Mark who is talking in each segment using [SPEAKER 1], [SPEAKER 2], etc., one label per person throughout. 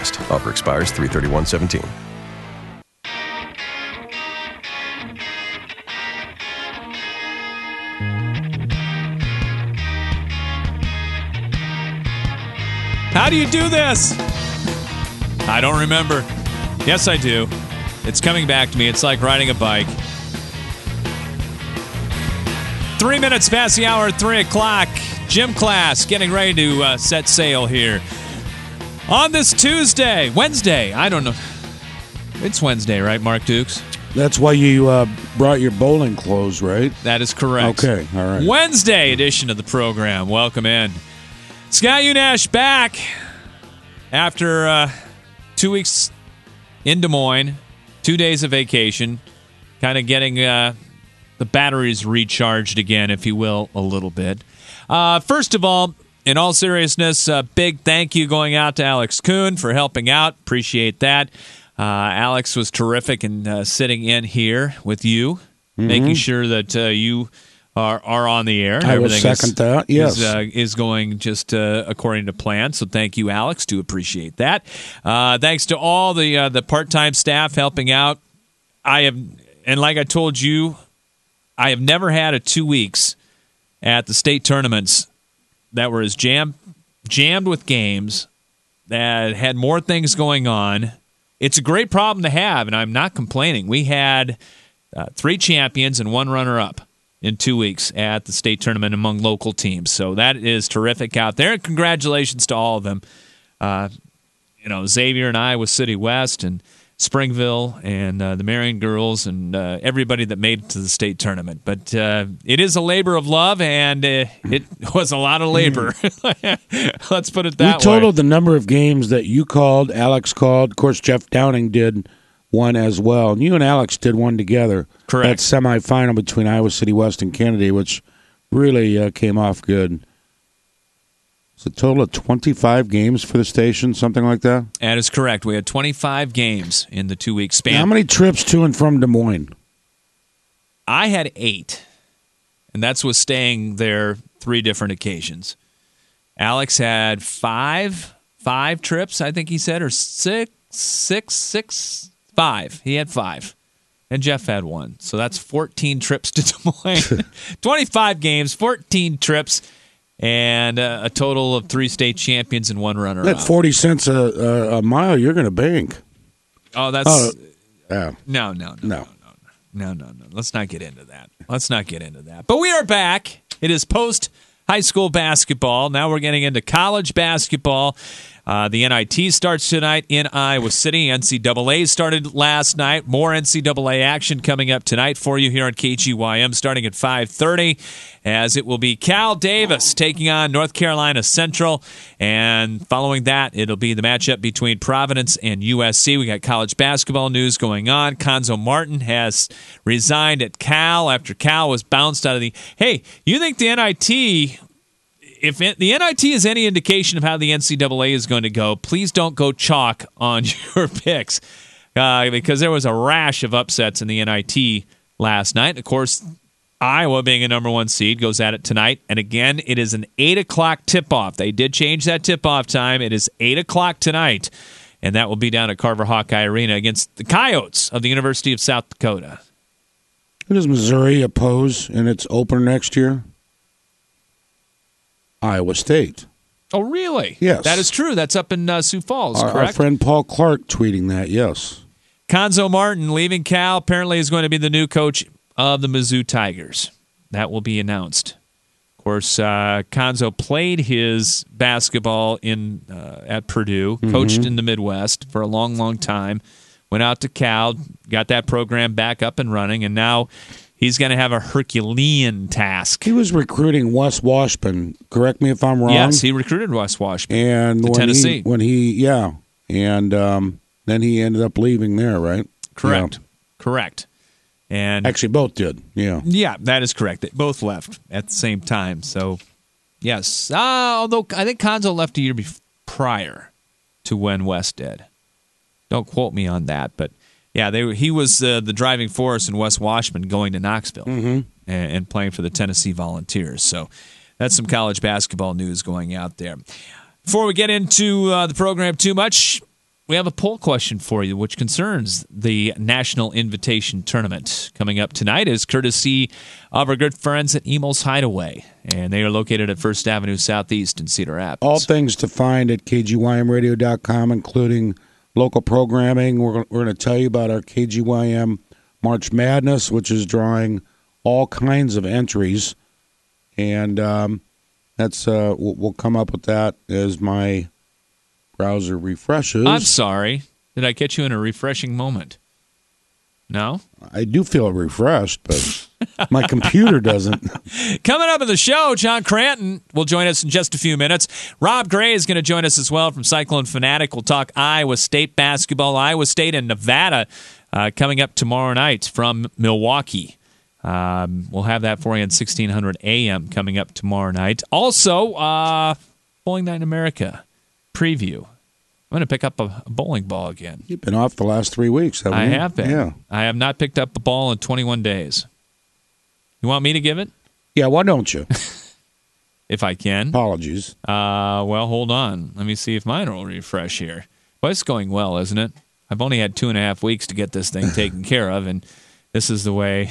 [SPEAKER 1] Midwest. Offer expires 3/31/17.
[SPEAKER 2] How do you do this? I don't remember. Yes, I do. It's coming back to me. It's like riding a bike. 3 minutes past the hour, 3 o'clock. Gym class getting ready to set sail here. On this Wednesday, I don't know. It's Wednesday, right, Mark Dukes?
[SPEAKER 3] That's why you brought your bowling clothes, right?
[SPEAKER 2] That is correct.
[SPEAKER 3] Okay, all right.
[SPEAKER 2] Wednesday edition of the program. Welcome in. Scott Unash back after 2 weeks in Des Moines, 2 days of vacation, kind of getting the batteries recharged again, if you will, a little bit. First of all, in all seriousness, a big thank you going out to Alex Kuhn for helping out. Appreciate that. Alex was terrific in sitting in here with you, making sure that you are on the air.
[SPEAKER 3] I will second that. Yes,
[SPEAKER 2] is going just according to plan. So thank you, Alex. Do appreciate that. Thanks to all the part-time staff helping out. And like I told you, I have never had a 2 weeks at the state tournaments that were as jammed with games, that had more things going on. It's a great problem to have, and I'm not complaining. We had 3 champions and 1 runner-up in 2 weeks at the state tournament among local teams. So that is terrific out there. And congratulations to all of them. Xavier and Iowa City West and Springville and the Marion girls and everybody that made it to the state tournament. But it is a labor of love, and it was a lot of labor. Let's put it that way.
[SPEAKER 3] We totaled the number of games that you called, Alex called. Of course, Jeff Downing did one as well. And you and Alex did one together.
[SPEAKER 2] Correct.
[SPEAKER 3] That semifinal between Iowa City West and Kennedy, which really came off good. It's a total of 25 games for the station, something like that?
[SPEAKER 2] That is correct. We had 25 games in the 2 week span.
[SPEAKER 3] How many trips to and from Des Moines?
[SPEAKER 2] I had 8, and that's with staying there 3 different occasions. Alex had 5 trips, I think he said, or 5. He had 5. And Jeff had 1. So that's 14 trips to Des Moines. 25 games, 14 trips. And a total of 3 state champions and 1 runner-up.
[SPEAKER 3] That 40 cents a mile, you're going to bank.
[SPEAKER 2] Oh, that's
[SPEAKER 3] yeah.
[SPEAKER 2] No. Let's not get into that. But we are back. It is post high school basketball. Now we're getting into college basketball. The NIT starts tonight in Iowa City. NCAA started last night. More NCAA action coming up tonight for you here on KGYM starting at 5:30, as it will be Cal Davis taking on North Carolina Central. And following that, it'll be the matchup between Providence and USC. We got college basketball news going on. Conzo Martin has resigned at Cal after Cal was bounced out of the... Hey, you think the NIT... If the NIT is any indication of how the NCAA is going to go, please don't go chalk on your picks because there was a rash of upsets in the NIT last night. Of course, Iowa, being a number 1 seed, goes at it tonight. And again, it is an 8 o'clock tip-off. They did change that tip-off time. It is 8 o'clock tonight, and that will be down at Carver Hawkeye Arena against the Coyotes of the University of South Dakota.
[SPEAKER 3] Who does Missouri oppose in its opener next year? Iowa State.
[SPEAKER 2] Oh, really?
[SPEAKER 3] Yes.
[SPEAKER 2] That is true. That's up in Sioux Falls, correct?
[SPEAKER 3] Our friend Paul Clark tweeting that, yes.
[SPEAKER 2] Conzo Martin leaving Cal apparently is going to be the new coach of the Mizzou Tigers. That will be announced. Of course, Conzo played his basketball at Purdue, coached in the Midwest for a long, long time, went out to Cal, got that program back up and running, and now he's going to have a Herculean task.
[SPEAKER 3] He was recruiting Wes Washburn. Correct me if I'm wrong.
[SPEAKER 2] Yes, he recruited Wes Washburn
[SPEAKER 3] and
[SPEAKER 2] Tennessee.
[SPEAKER 3] And then he ended up leaving there, right?
[SPEAKER 2] Correct.
[SPEAKER 3] Yeah.
[SPEAKER 2] Correct. And
[SPEAKER 3] actually, both did. Yeah.
[SPEAKER 2] Yeah, that is correct. They both left at the same time. So, yes. Although I think Conzo left a year prior to when Wes did. Don't quote me on that, but. Yeah, he was the driving force in Wes Washburn going to Knoxville and playing for the Tennessee Volunteers. So that's some college basketball news going out there. Before we get into the program too much, we have a poll question for you, which concerns the National Invitation Tournament. Coming up tonight is courtesy of our good friends at Emo's Hideaway, and they are located at 1st Avenue Southeast in Cedar Rapids.
[SPEAKER 3] All things to find at kgymradio.com, including local programming. We're going to tell you about our KGYM March Madness, which is drawing all kinds of entries, and that's we'll come up with that as my browser refreshes.
[SPEAKER 2] I'm sorry. Did I get you in a refreshing moment? No?
[SPEAKER 3] I do feel refreshed, but my computer doesn't.
[SPEAKER 2] Coming up in the show, John Cranton will join us in just a few minutes. Rob Gray is going to join us as well from Cyclone Fanatic. We'll talk Iowa State basketball. Iowa State and Nevada coming up tomorrow night from Milwaukee. We'll have that for you at 1600 a.m. coming up tomorrow night. Also, Bowling Night in America preview. I'm going to pick up a bowling ball again.
[SPEAKER 3] You've been off the last 3 weeks, haven't you?
[SPEAKER 2] I have been.
[SPEAKER 3] Yeah.
[SPEAKER 2] I have not picked up a ball in 21 days. You want me to give it?
[SPEAKER 3] Yeah, why don't you?
[SPEAKER 2] If I can.
[SPEAKER 3] Apologies.
[SPEAKER 2] Well, hold on. Let me see if mine will refresh here. Well, it's going well, isn't it? I've only had 2.5 weeks to get this thing taken care of, and this is the way.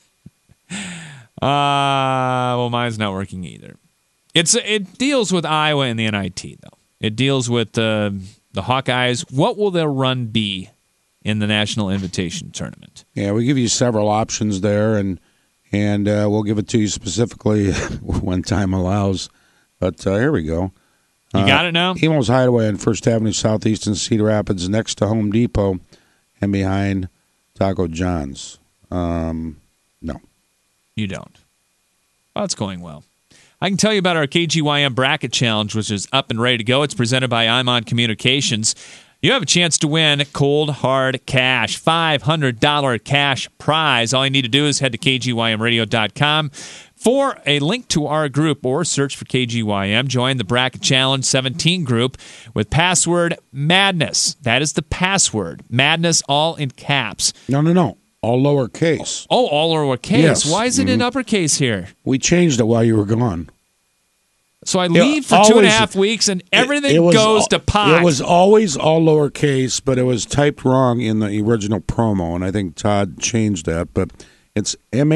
[SPEAKER 2] Well, mine's not working either. It deals with Iowa and the NIT, though. It deals with the Hawkeyes. What will their run be in the National Invitation Tournament?
[SPEAKER 3] Yeah, we give you several options there, and we'll give it to you specifically when time allows. But here we go.
[SPEAKER 2] You got it now?
[SPEAKER 3] Emo's Hideaway on 1st Avenue Southeast in Cedar Rapids, next to Home Depot and behind Taco John's. No.
[SPEAKER 2] You don't. Well, it's going well. I can tell you about our KGYM Bracket Challenge, which is up and ready to go. It's presented by Imon Communications. You have a chance to win cold, hard cash, $500 cash prize. All you need to do is head to kgymradio.com for a link to our group or search for KGYM. Join the Bracket Challenge 17 group with password MADNESS. That is the password. MADNESS, all in caps.
[SPEAKER 3] No. All lowercase.
[SPEAKER 2] Oh, all lowercase.
[SPEAKER 3] Yes.
[SPEAKER 2] Why is it in uppercase here?
[SPEAKER 3] We changed it while you were gone.
[SPEAKER 2] So I leave for 2.5 weeks, and everything goes to pot.
[SPEAKER 3] It was always all lowercase, but it was typed wrong in the original promo, and I think Todd changed that. But it's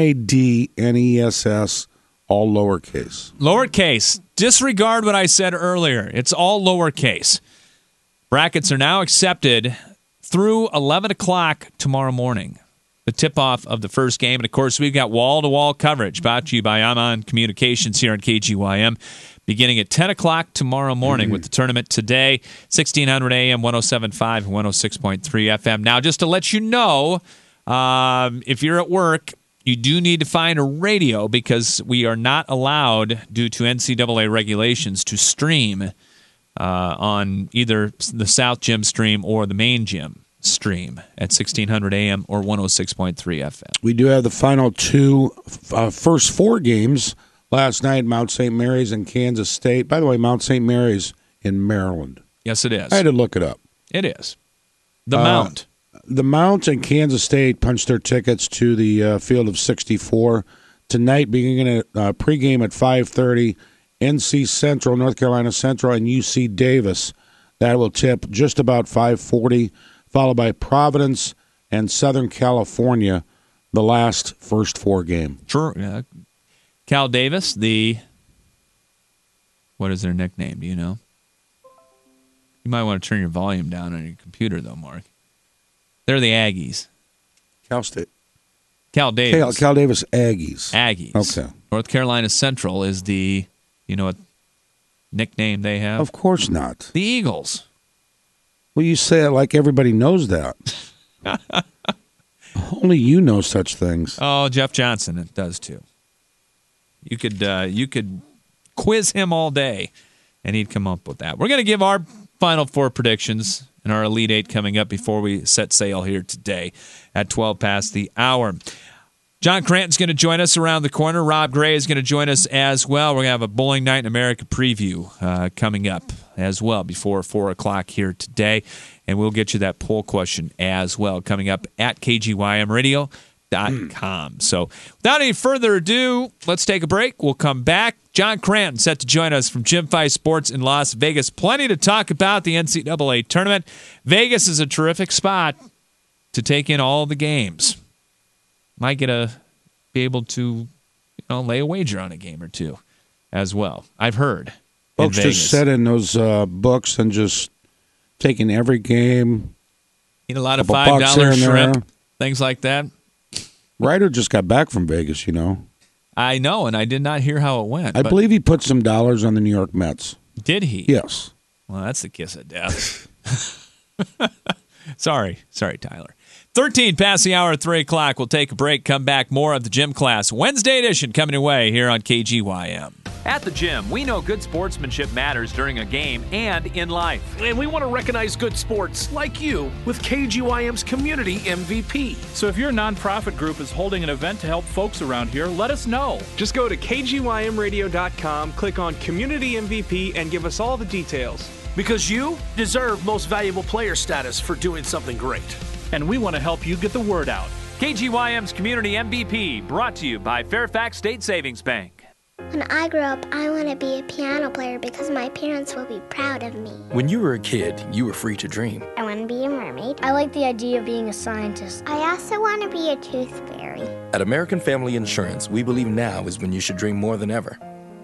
[SPEAKER 3] MADNESS, all lowercase.
[SPEAKER 2] Lowercase. Disregard what I said earlier. It's all lowercase. Brackets are now accepted through 11 o'clock tomorrow morning. The tip-off of the first game. And, of course, we've got wall-to-wall coverage brought to you by Amon Communications here on KGYM, beginning at 10 o'clock tomorrow morning with the tournament today, 1600 AM, 107.5 and 106.3 FM. Now, just to let you know, if you're at work, you do need to find a radio because we are not allowed, due to NCAA regulations, to stream on either the South Gym stream or the main gym stream at 1600 AM or 106.3 FM.
[SPEAKER 3] We do have the final first four games last night, Mount St. Mary's and Kansas State. By the way, Mount St. Mary's in Maryland.
[SPEAKER 2] Yes, it is.
[SPEAKER 3] I had to look it up.
[SPEAKER 2] It is. The Mount.
[SPEAKER 3] The Mount and Kansas State punched their tickets to the field of 64. Tonight, beginning at pregame at 5:30, NC Central, North Carolina Central, and UC Davis. That will tip just about 5:40, followed by Providence and Southern California, the first four game.
[SPEAKER 2] Sure. Cal Davis, what is their nickname? Do you know? You might want to turn your volume down on your computer, though, Mark. They're the Aggies.
[SPEAKER 3] Cal State.
[SPEAKER 2] Cal Davis.
[SPEAKER 3] Cal Davis Aggies.
[SPEAKER 2] Aggies.
[SPEAKER 3] Okay.
[SPEAKER 2] North Carolina Central is you know what nickname they have?
[SPEAKER 3] Of course not.
[SPEAKER 2] The Eagles.
[SPEAKER 3] Well, you say it like everybody knows that. Only you know such things.
[SPEAKER 2] Oh, Jeff Johnson does too. You could quiz him all day, and he'd come up with that. We're going to give our Final Four predictions and our Elite Eight coming up before we set sail here today at 12 past the hour. John Cranton's going to join us around the corner. Rob Gray is going to join us as well. We're going to have a Bowling Night in America preview coming up as well before 4 o'clock here today. And we'll get you that poll question as well coming up at KGYM Radio. So without any further ado, let's take a break. We'll come back. John Cranton set to join us from Jim Fife Sports in Las Vegas. Plenty to talk about the NCAA tournament. Vegas is a terrific spot to take in all the games. Might be able to lay a wager on a game or two as well. I've heard.
[SPEAKER 3] Folks just set in those books and just taking every game.
[SPEAKER 2] Eat a lot of $5 shrimp, things like that.
[SPEAKER 3] Ryder just got back from Vegas,
[SPEAKER 2] I know, and I did not hear how it went.
[SPEAKER 3] I believe he put some dollars on the New York Mets.
[SPEAKER 2] Did he?
[SPEAKER 3] Yes.
[SPEAKER 2] Well, that's the kiss of death. Sorry, Tyler. 13 past the hour at 3 o'clock. We'll take a break, come back. More of the Gym Class Wednesday edition coming away here on KGYM. At the gym, we know good sportsmanship matters during a game and in life.
[SPEAKER 4] And we want to recognize good sports like you with KGYM's Community MVP.
[SPEAKER 5] So if your nonprofit group is holding an event to help folks around here, let us know.
[SPEAKER 6] Just go to kgymradio.com, click on Community MVP, and give us all the details.
[SPEAKER 4] Because you deserve Most Valuable Player status for doing something great.
[SPEAKER 5] And we want to help you get the word out.
[SPEAKER 2] KGYM's Community MVP, brought to you by Fairfax State Savings Bank.
[SPEAKER 7] When I grow up, I want to be a piano player because my parents will be proud of me.
[SPEAKER 8] When you were a kid, you were free to dream.
[SPEAKER 7] I want to be a mermaid.
[SPEAKER 9] I like the idea of being a scientist.
[SPEAKER 7] I also want to be a tooth fairy.
[SPEAKER 8] At American Family Insurance, we believe now is when you should dream more than ever.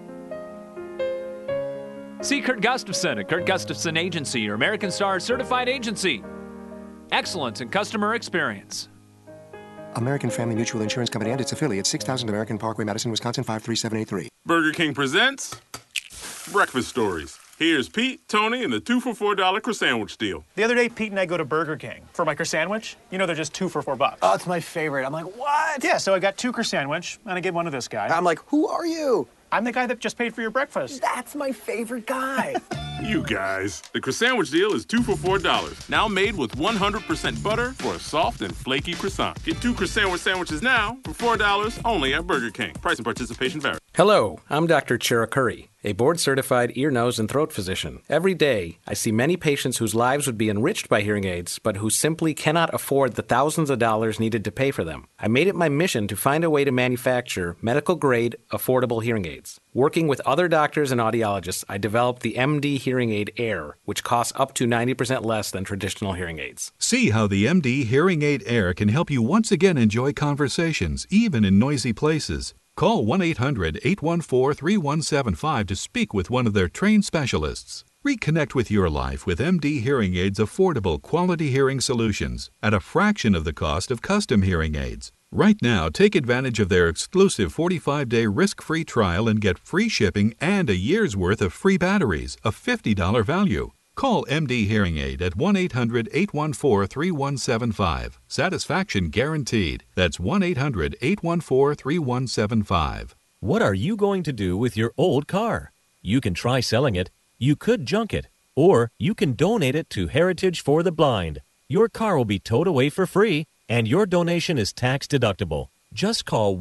[SPEAKER 2] See Kurt Gustafson at Kurt Gustafson Agency, your American Star certified agency. Excellence in customer experience.
[SPEAKER 10] American Family Mutual Insurance Company and its affiliates, 6000 American Parkway, Madison, Wisconsin, 53783.
[SPEAKER 11] Burger King presents Breakfast Stories. Here's Pete, Tony, and the 2 for $4 croissant deal.
[SPEAKER 12] The other day, Pete and I go to Burger King for my croissant. They're just 2 for $4.
[SPEAKER 13] Oh, it's my favorite. I'm like, what?
[SPEAKER 12] Yeah, so I got 2 croissant, and I gave one to this guy.
[SPEAKER 13] I'm like, who are you?
[SPEAKER 12] I'm the guy that just paid for your breakfast.
[SPEAKER 13] That's my favorite guy.
[SPEAKER 11] You guys. The croissant deal is 2 for $4. Now made with 100% butter for a soft and flaky croissant. Get 2 croissant sandwiches now for $4 only at Burger King. Price and participation vary.
[SPEAKER 14] Hello, I'm Dr. Chira Curry, a board-certified ear, nose, and throat physician. Every day, I see many patients whose lives would be enriched by hearing aids, but who simply cannot afford the thousands of dollars needed to pay for them. I made it my mission to find a way to manufacture medical-grade, affordable hearing aids. Working with other doctors and audiologists, I developed the MD Hearing Aid Air, which costs up to 90% less than traditional hearing aids.
[SPEAKER 15] See how the MD Hearing Aid Air can help you once again enjoy conversations, even in noisy places. Call 1-800-814-3175 to speak with one of their trained specialists. Reconnect with your life with MD Hearing Aid's affordable quality hearing solutions at a fraction of the cost of custom hearing aids. Right now, take advantage of their exclusive 45-day risk-free trial and get free shipping and a year's worth of free batteries, a $50 value. Call MD Hearing Aid at 1-800-814-3175. Satisfaction guaranteed. That's 1-800-814-3175.
[SPEAKER 16] What are you going to do with your old car? You can try selling it, you could junk it, or you can donate it to Heritage for the Blind. Your car will be towed away for free, and your donation is tax deductible. Just call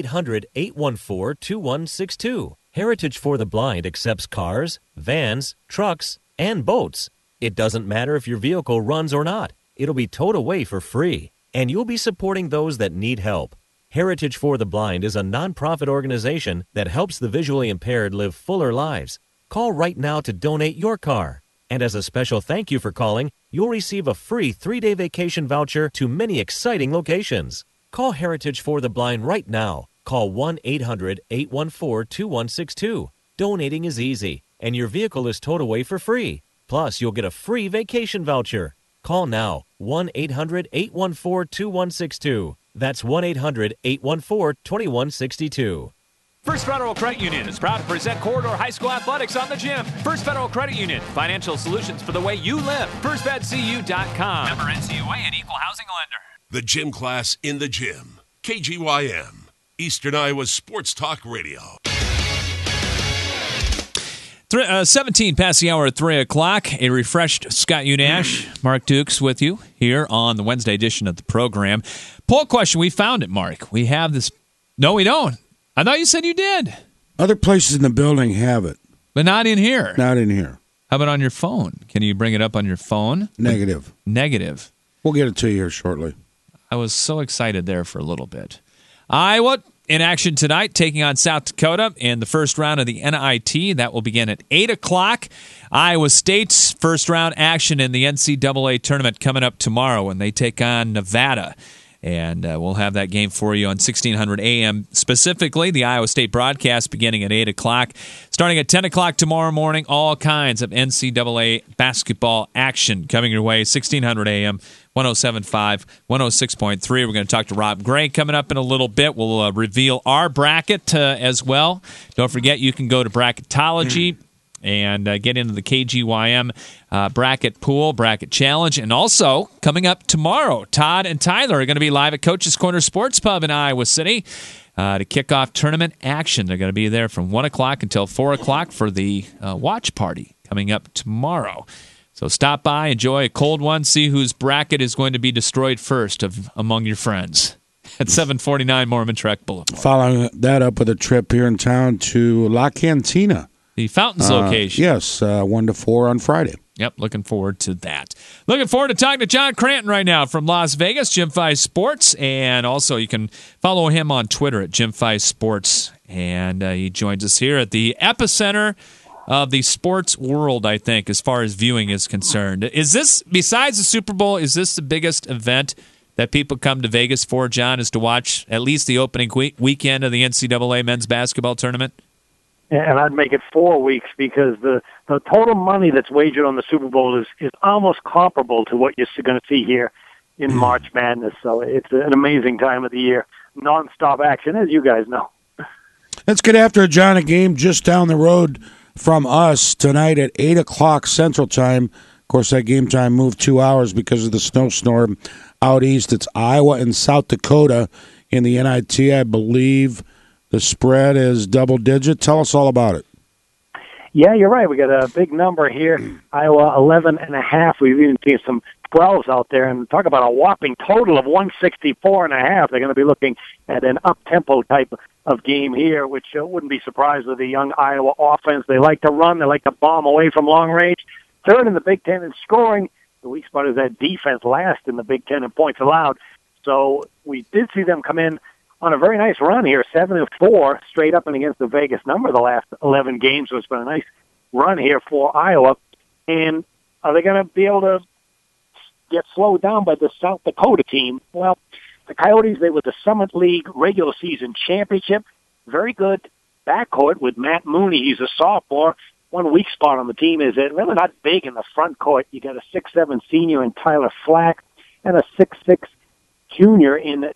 [SPEAKER 16] 1-800-814-2162. Heritage for the Blind accepts cars, vans, trucks, and boats. It doesn't matter if your vehicle runs or not. It'll be towed away for free, and you'll be supporting those that need help. Heritage for the Blind is a nonprofit organization that helps the visually impaired live fuller lives. Call right now to donate your car. And as a special thank you for calling, you'll receive a free 3-day vacation voucher to many exciting locations. Call Heritage for the Blind right now. Call 1-800-814-2162. Donating is easy, and your vehicle is towed away for free. Plus, you'll get a free vacation voucher. Call now, 1-800-814-2162. That's 1-800-814-2162.
[SPEAKER 2] First Federal Credit Union is proud to present Corridor High School Athletics on the Gym. First Federal Credit Union, financial solutions for the way you live. FirstFedCU.com. Member NCUA and Equal Housing Lender.
[SPEAKER 17] The Gym Class in the Gym. KGYM, Eastern Iowa's Sports Talk Radio.
[SPEAKER 2] 17 past the hour at 3 o'clock. A refreshed Scott Unash, Mark Dukes with you here on the Wednesday edition of the program. Poll question, we found it, Mark. We have this. No, we don't. I thought you said you did.
[SPEAKER 3] Other places in the building have it.
[SPEAKER 2] But not in here.
[SPEAKER 3] Not in here.
[SPEAKER 2] How about on your phone? Can you bring it up on your phone?
[SPEAKER 3] Negative.
[SPEAKER 2] Negative.
[SPEAKER 3] We'll get it to you here shortly.
[SPEAKER 2] I was so excited there for a little bit. Iowa in action tonight, taking on South Dakota in the first round of the NIT. That will begin at 8 o'clock. Iowa State's first round action in the NCAA tournament coming up tomorrow when they take on Nevada. And we'll have that game for you on 1600 AM. Specifically, the Iowa State broadcast beginning at 8 o'clock. Starting at 10 o'clock tomorrow morning, all kinds of NCAA basketball action coming your way, 1600 AM, 107.5, 106.3. We're going to talk to Rob Gray coming up in a little bit. We'll reveal our bracket as well. Don't forget, you can go to Bracketology and get into the KGYM bracket pool, bracket challenge. And also, coming up tomorrow, Todd and Tyler are going to be live at Coach's Corner Sports Pub in Iowa City to kick off tournament action. They're going to be there from 1 o'clock until 4 o'clock for the watch party coming up tomorrow. So stop by, enjoy a cold one, see whose bracket is going to be destroyed first among your friends at 749 Mormon Trek Boulevard.
[SPEAKER 3] Following that up with a trip here in town to La Cantina.
[SPEAKER 2] The Fountains location.
[SPEAKER 3] Yes, 1 to 4 on Friday.
[SPEAKER 2] Yep, looking forward to that. Looking forward to talking to John Cranton right now from Las Vegas, Jim 5 Sports. And also you can follow him on Twitter at Jim 5 Sports. And he joins us here at the epicenter of the sports world, I think, as far as viewing is concerned. Is this, besides the Super Bowl, is this the biggest event that people come to Vegas for, John, is to watch at least the opening weekend of the NCAA men's basketball tournament?
[SPEAKER 18] And I'd make it 4 weeks because the total money that's wagered on the Super Bowl is almost comparable to what you're going to see here in March Madness. So it's an amazing time of the year. Non-stop action, as you guys know.
[SPEAKER 3] Let's get after it, John. A game just down the road from us tonight at 8 o'clock Central Time. Of course, that game time moved 2 hours because of the snowstorm out east. It's Iowa and South Dakota in the NIT, I believe. The spread is double-digit. Tell us all about it.
[SPEAKER 18] Yeah, you're right. We got a big number here. Iowa 11.5. We've even seen some 12s out there. And talk about a whopping total of 164.5. They're going to be looking at an up-tempo type of game here, which wouldn't be surprised with the young Iowa offense. They like to run. They like to bomb away from long range. Third in the Big Ten in scoring. The weak spot is that defense, last in the Big Ten in points allowed. So we did see them come in on a very nice run here, 7-4, straight up and against the Vegas number the last 11 games. So it's been a nice run here for Iowa. And are they going to be able to get slowed down by the South Dakota team? Well, the Coyotes, they were the Summit League regular season championship. Very good backcourt with Matt Mooney. He's a sophomore. One weak spot on the team is that really not big in the front court. You got a 6'7" senior in Tyler Flack and a 6'6" junior in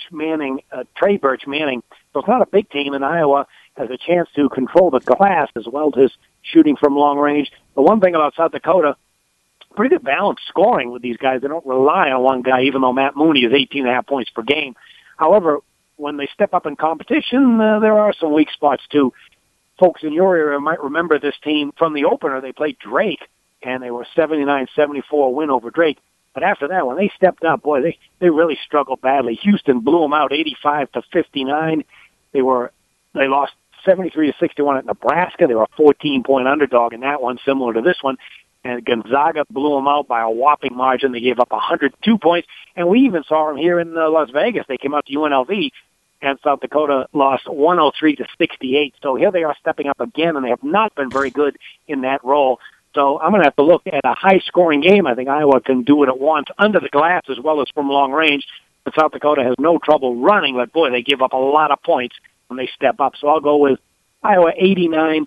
[SPEAKER 18] Trey Birch Manning. So it's not a big team, and Iowa has a chance to control the glass as well as shooting from long range. The one thing about South Dakota, pretty good balanced scoring with these guys. They don't rely on one guy, even though Matt Mooney is 18.5 points per game. However, when they step up in competition, there are some weak spots too. Folks in your area might remember this team from the opener. They played Drake, and they were 79-74 win over Drake. But after that, when they stepped up, boy, they really struggled badly. Houston blew them out 85-59. They lost 73-61 at Nebraska. They were a 14-point underdog in that one, similar to this one. And Gonzaga blew them out by a whopping margin. They gave up 102 points. And we even saw them here in Las Vegas. They came out to UNLV, and South Dakota lost 103-68. So here they are stepping up again, and they have not been very good in that role. So I'm going to have to look at a high-scoring game. I think Iowa can do what it wants under the glass as well as from long range. But South Dakota has no trouble running, but, boy, they give up a lot of points when they step up. So I'll go with Iowa 89-75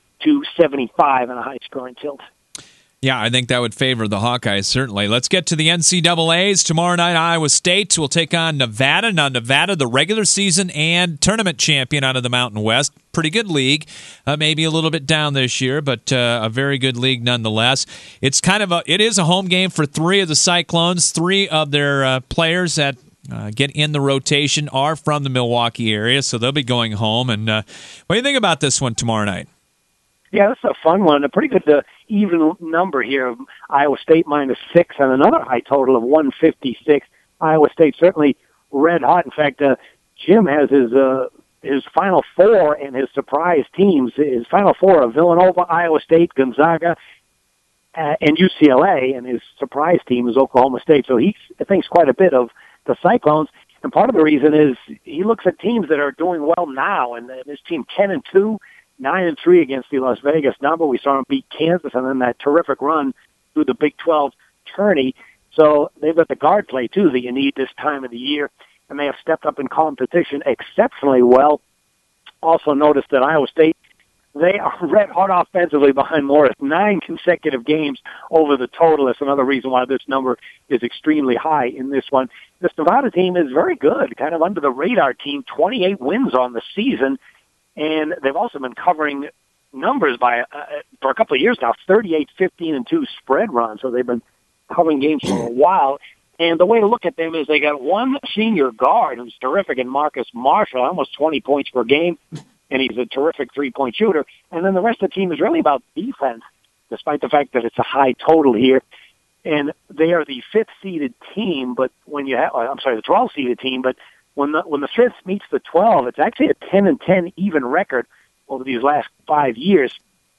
[SPEAKER 18] in a high-scoring tilt.
[SPEAKER 2] Yeah, I think that would favor the Hawkeyes, certainly. Let's get to the NCAAs. Tomorrow night, Iowa State will take on Nevada. Now, Nevada, the regular season and tournament champion out of the Mountain West. Pretty good league. Maybe a little bit down this year, but a very good league nonetheless. It is a home game for 3 of the Cyclones. 3 of their players that get in the rotation are from the Milwaukee area, so they'll be going home. And what do you think about this one tomorrow night?
[SPEAKER 18] Yeah, that's a fun one. A pretty good even number here. Iowa State -6 and another high total of 156. Iowa State certainly red hot. In fact, Jim has his Final Four and his surprise teams. His Final Four are Villanova, Iowa State, Gonzaga, and UCLA, and his surprise team is Oklahoma State. So he thinks quite a bit of the Cyclones. And part of the reason is he looks at teams that are doing well now, and his team 10-2, 9-3 against the Las Vegas number. We saw him beat Kansas, and then that terrific run through the Big 12 tourney. So they've got the guard play, too, that you need this time of the year, and they have stepped up in competition exceptionally well. Also noticed that Iowa State, they are red hot offensively behind Morris. 9 consecutive games over the total. That's another reason why this number is extremely high in this one. This Nevada team is very good, kind of under the radar team, 28 wins on the season, and they've also been covering numbers by for a couple of years now, 38, 15-2 spread run. So they've been covering games for a while. And the way to look at them is they got one senior guard who's terrific in Marcus Marshall, almost 20 points per game, and he's a terrific three-point shooter. And then the rest of the team is really about defense, despite the fact that it's a high total here. And they are the 5th-seeded team, but when you have, the 12th-seeded team, but when the 5th meets the 12, it's actually a 10-10 even record over these last 5 years.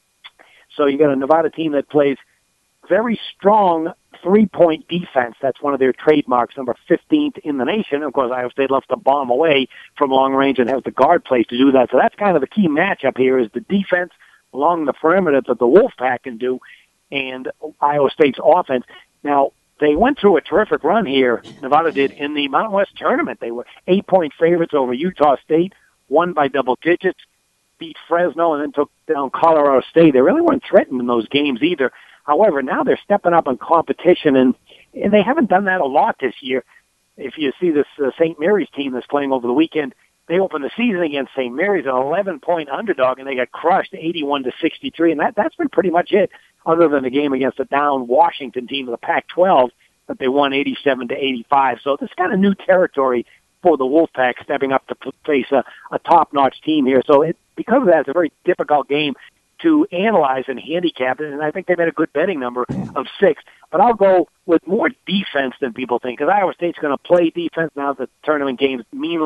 [SPEAKER 18] So you got a Nevada team that plays very strong three-point defense. That's one of their trademarks, number 15th in the nation. Of course, Iowa State loves to bomb away from long range and has the guard plays to do that. So that's kind of the key matchup here is the defense along the perimeter that the Wolfpack can do and Iowa State's offense. Now, they went through a terrific run here, Nevada did, in the Mountain West tournament. They were 8-point favorites over Utah State, won by double digits, beat Fresno, and then took down Colorado State. They really weren't threatened in those games either. However, now they're stepping up in competition, and they haven't done that a lot this year. If you see this St. Mary's team that's playing over the weekend, they opened the season against St. Mary's, an 11-point underdog, and they got crushed 81-63, and that's been pretty much it, other than the game against a down Washington team of the Pac-12 that they won 87-85. So this is kind of new territory for the Wolfpack, stepping up to face a top-notch team here. So because of that, it's a very difficult game to analyze and handicap it, and I think they made a good betting number of 6. But I'll go with more defense than people think, because Iowa State's going to play defense now that tournament games mean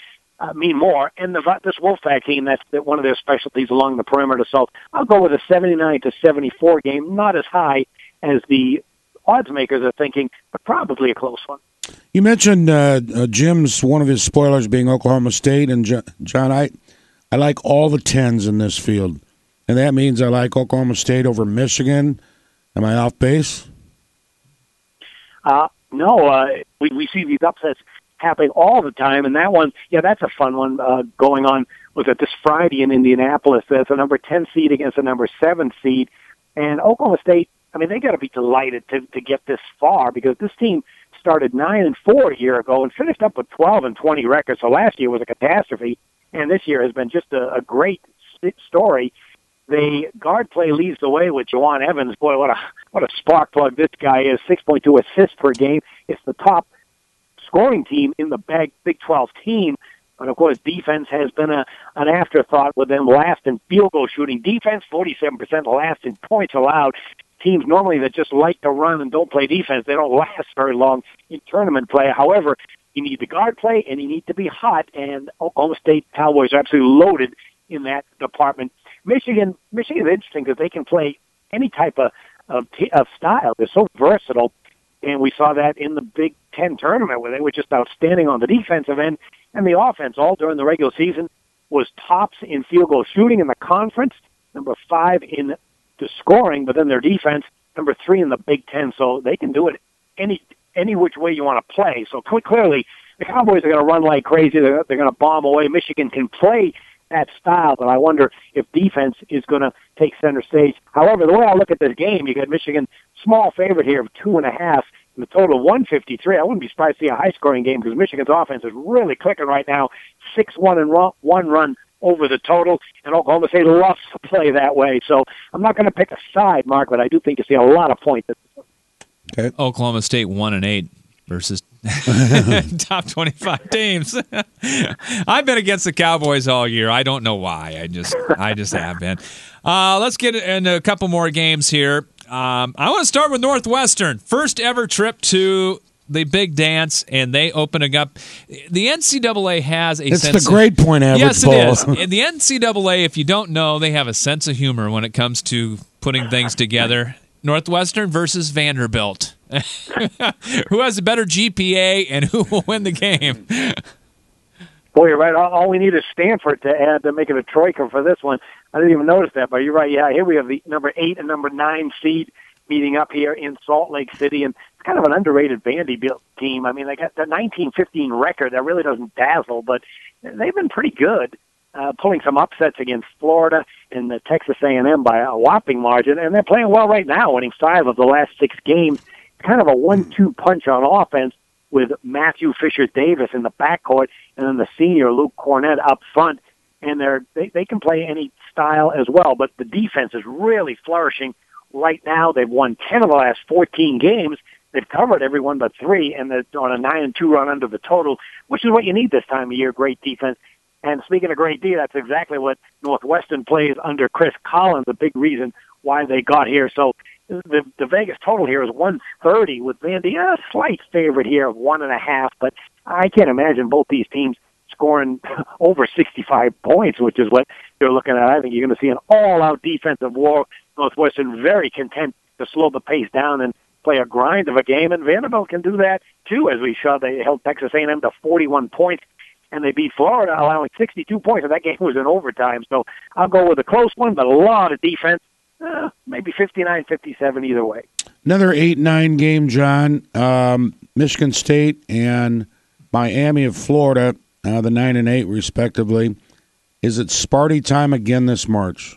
[SPEAKER 18] more, and this Wolfpack team, that's one of their specialties along the perimeter. So I'll go with a 79-74 game, not as high as the odds makers are thinking, but probably a close one.
[SPEAKER 3] You mentioned Jim's, one of his spoilers being Oklahoma State, and John, I like all the 10s in this field. And that means I like Oklahoma State over Michigan. Am I off base?
[SPEAKER 18] No, we see these upsets happening all the time, and that one, that's a fun one going on. Was it this Friday in Indianapolis? There's a number 10 seed against a number 7 seed, and Oklahoma State, I mean, they got to be delighted to get this far, because this team started 9-4 a year ago and finished up with 12-20 records. So last year was a catastrophe, and this year has been just a great story. The guard play leads the way with Jawan Evans. Boy, what a spark plug this guy is. 6.2 assists per game. It's the top scoring team in the Big 12 team. But, of course, defense has been an afterthought with them last in field goal shooting. Defense, 47% last in points allowed. Teams normally that just like to run and don't play defense, they don't last very long in tournament play. However, you need the guard play, and you need to be hot, and Oklahoma State Cowboys are absolutely loaded in that department. Michigan is interesting because they can play any type of style. They're so versatile, and we saw that in the Big Ten tournament where they were just outstanding on the defensive end, and the offense all during the regular season was tops in field goal shooting in the conference, number 5 in the scoring, but then their defense, number 3 in the Big Ten. So they can do it any which way you want to play. So clearly, the Cowboys are going to run like crazy. They're going to bomb away. Michigan can play that style, but I wonder if defense is going to take center stage. However, the way I look at this game, you got Michigan small favorite here of 2.5, and the total of 153. I wouldn't be surprised to see a high-scoring game because Michigan's offense is really clicking right now. 6-1 and 1 run over the total, and Oklahoma State loves to play that way. So I'm not going to pick a side, Mark, but I do think you see a lot of points.
[SPEAKER 2] Okay. Oklahoma State 1-8 versus top 25 teams. I've been against the Cowboys all year. I don't know why. I just have been. Let's get into a couple more games here. I want to start with Northwestern. First ever trip to the big dance, and they opening up. The NCAA has a sense of... It's the
[SPEAKER 3] grade point average
[SPEAKER 2] yes,
[SPEAKER 3] ball.
[SPEAKER 2] Yes, it is. The NCAA, if you don't know, they have a sense of humor when it comes to putting things together. Northwestern versus Vanderbilt. Who has a better GPA and who will win the game?
[SPEAKER 18] Boy, you're right. All we need is Stanford to add to make it a troika for this one. I didn't even notice that, but you're right. Yeah, here we have the number 8 and number 9 seed meeting up here in Salt Lake City, and it's kind of an underrated Vanderbilt team. I mean, they got the 19-15 record that really doesn't dazzle, but they've been pretty good, pulling some upsets against Florida and the Texas A&M by a whopping margin, and they're playing well right now, winning 5 of the last 6 games. It's kind of a 1-2 punch on offense with Matthew Fisher-Davis in the backcourt, and then the senior Luke Cornett up front, and they can play any style as well, but the defense is really flourishing. Right now, they've won 10 of the last 14 games. They've covered everyone but 3, and they're on a 9-2 run under the total, which is what you need this time of year, great defense. And speaking of great D, that's exactly what Northwestern plays under Chris Collins, a big reason why they got here. So the Vegas total here is 130 with Vandy, a slight favorite here of 1.5, but I can't imagine both these teams scoring over 65 points, which is what they're looking at. I think you're going to see an all-out defensive war. Northwestern very content to slow the pace down and play a grind of a game, and Vanderbilt can do that too. As we saw, they held Texas A&M to 41 points, and they beat Florida, allowing 62 points, and that game was in overtime. So I'll go with a close one, but a lot of defense, maybe 59-57 either way.
[SPEAKER 3] Another 8-9 game, John. Michigan State and Miami of Florida, the 9-8 respectively. Is it Sparty time again this March?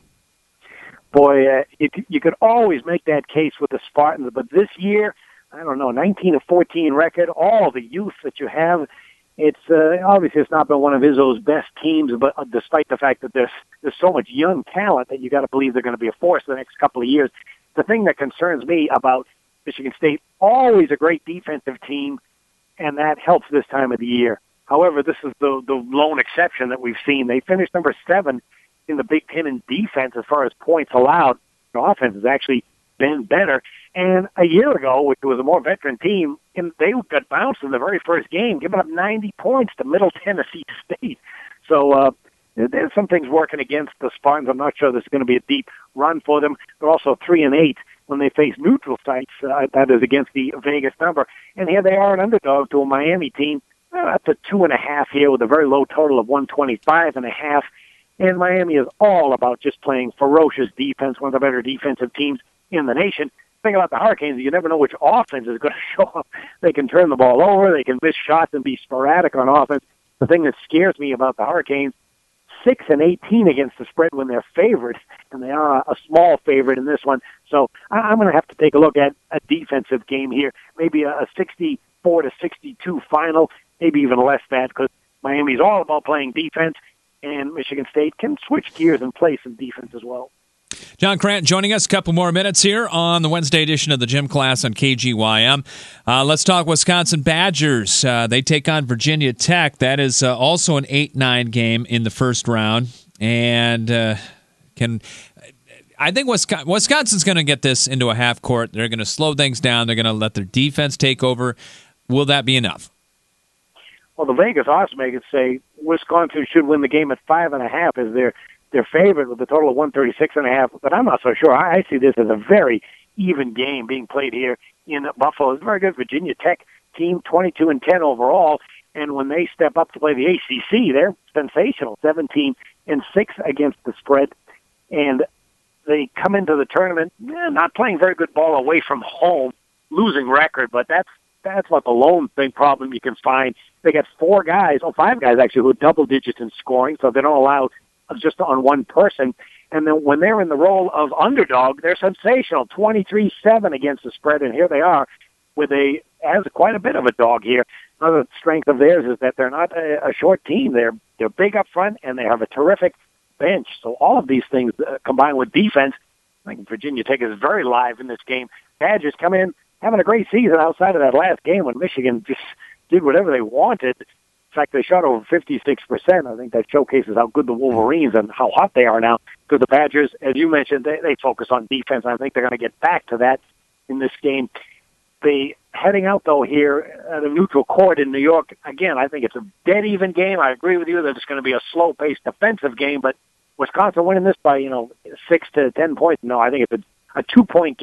[SPEAKER 18] Boy, you could always make that case with the Spartans, but this year, I don't know, 19-14 record, all the youth that you have, it's obviously it's not been one of Izzo's best teams, but despite the fact that there's so much young talent that you got to believe they're going to be a force the next couple of years. The thing that concerns me about Michigan State, always a great defensive team, and that helps this time of the year. However, this is the lone exception that we've seen. They finished number 7 in the Big Ten in defense as far as points allowed. The offense has actually been better. And a year ago, which was a more veteran team, and they got bounced in the very first game, giving up 90 points to Middle Tennessee State. So there's some things working against the Spartans. I'm not sure there's going to be a deep run for them. They're also 3-8 when they face neutral sites. That is against the Vegas number. And here they are an underdog to a Miami team. That's a 2.5 here with a very low total of 125.5. And Miami is all about just playing ferocious defense, one of the better defensive teams in the nation. The thing about the Hurricanes, you never know which offense is going to show up. They can turn the ball over, they can miss shots and be sporadic on offense. The thing that scares me about the Hurricanes, 6-18 against the spread when they're favored, and they are a small favorite in this one. So I'm going to have to take a look at a defensive game here, maybe a 64-62 final, maybe even less that, because Miami's all about playing defense, and Michigan State can switch gears and play some defense as well.
[SPEAKER 2] John Krant joining us a couple more minutes here on the Wednesday edition of the Gym Class on KGYM. Let's talk Wisconsin Badgers. They take on Virginia Tech. That is also an 8-9 game in the first round. And I think Wisconsin's going to get this into a half court. They're going to slow things down. They're going to let their defense take over. Will that be enough?
[SPEAKER 18] Well, the Vegas odds makers say Wisconsin should win the game at 5.5 as their favorite with a total of 136.5. But I'm not so sure. I see this as a very even game being played here in Buffalo. It's a very good Virginia Tech team, 22-10 overall. And when they step up to play the ACC, they're sensational, 17-6 against the spread. And they come into the tournament not playing very good ball away from home, losing record, but that's what the lone thing problem you can find. They got 5 guys actually, who are double digits in scoring, so they don't allow just on one person. And then when they're in the role of underdog, they're sensational, 23-7 against the spread, and here they are as quite a bit of a dog here. Another strength of theirs is that they're not a short team. They're big up front, and they have a terrific bench. So all of these things combined with defense, I think Virginia Tech is very live in this game. Badgers come in having a great season outside of that last game when Michigan just did whatever they wanted. In fact, they shot over 56%. I think that showcases how good the Wolverines and how hot they are now. Because the Badgers, as you mentioned, they focus on defense. I think they're going to get back to that in this game. Heading out, though, here at a neutral court in New York, again, I think it's a dead-even game. I agree with you that it's going to be a slow-paced defensive game, but Wisconsin winning this by, 6 to 10 points. No, I think it's a 2-point game.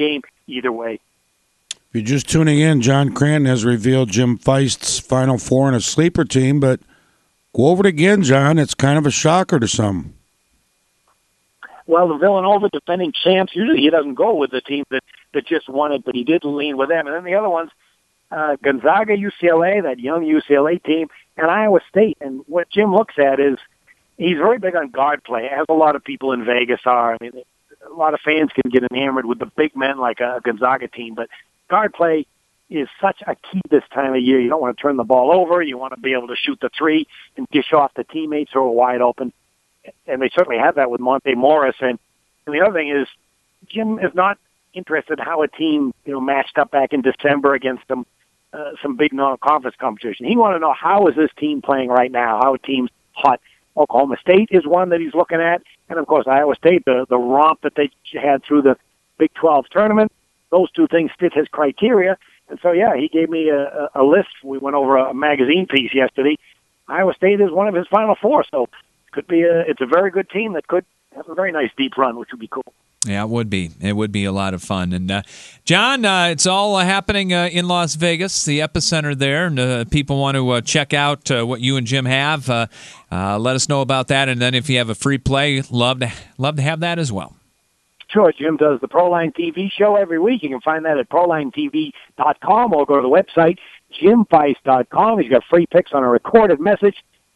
[SPEAKER 18] either way.
[SPEAKER 3] If you're just tuning in, John Cranton has revealed Jim Feist's Final Four in a sleeper team, but go over it again, John. It's kind of a shocker to some.
[SPEAKER 18] Well, the Villanova defending champs, usually he doesn't go with the team that just won it, but he did lean with them. And then the other ones, Gonzaga, UCLA, that young UCLA team, and Iowa State. And what Jim looks at is he's very big on guard play, as a lot of people in Vegas are. I mean, a lot of fans can get enamored with the big men like a Gonzaga team, but guard play is such a key this time of year. You don't want to turn the ball over. You want to be able to shoot the three and dish off the teammates who are wide open. And they certainly have that with Monte Morris. And the other thing is, Jim is not interested in how a team, matched up back in December against some big non-conference competition. He wants to know, how is this team playing right now? How a team's hot? Oklahoma State is one that he's looking at. And, of course, Iowa State, the romp that they had through the Big 12 tournament. Those two things fit his criteria. And so, yeah, he gave me a list. We went over a magazine piece yesterday. Iowa State is one of his Final Four, so it's a very good team that could have a very nice deep run, which would be cool.
[SPEAKER 2] Yeah, it would be. It would be a lot of fun. And, John, it's all happening in Las Vegas, the epicenter there. And people want to check out what you and Jim have. Let us know about that. And then if you have a free play, love to have that as well.
[SPEAKER 18] Sure, Jim does the Proline TV show every week. You can find that at ProLineTV.com or go to the website, JimFeist.com. He's got free picks on a recorded message,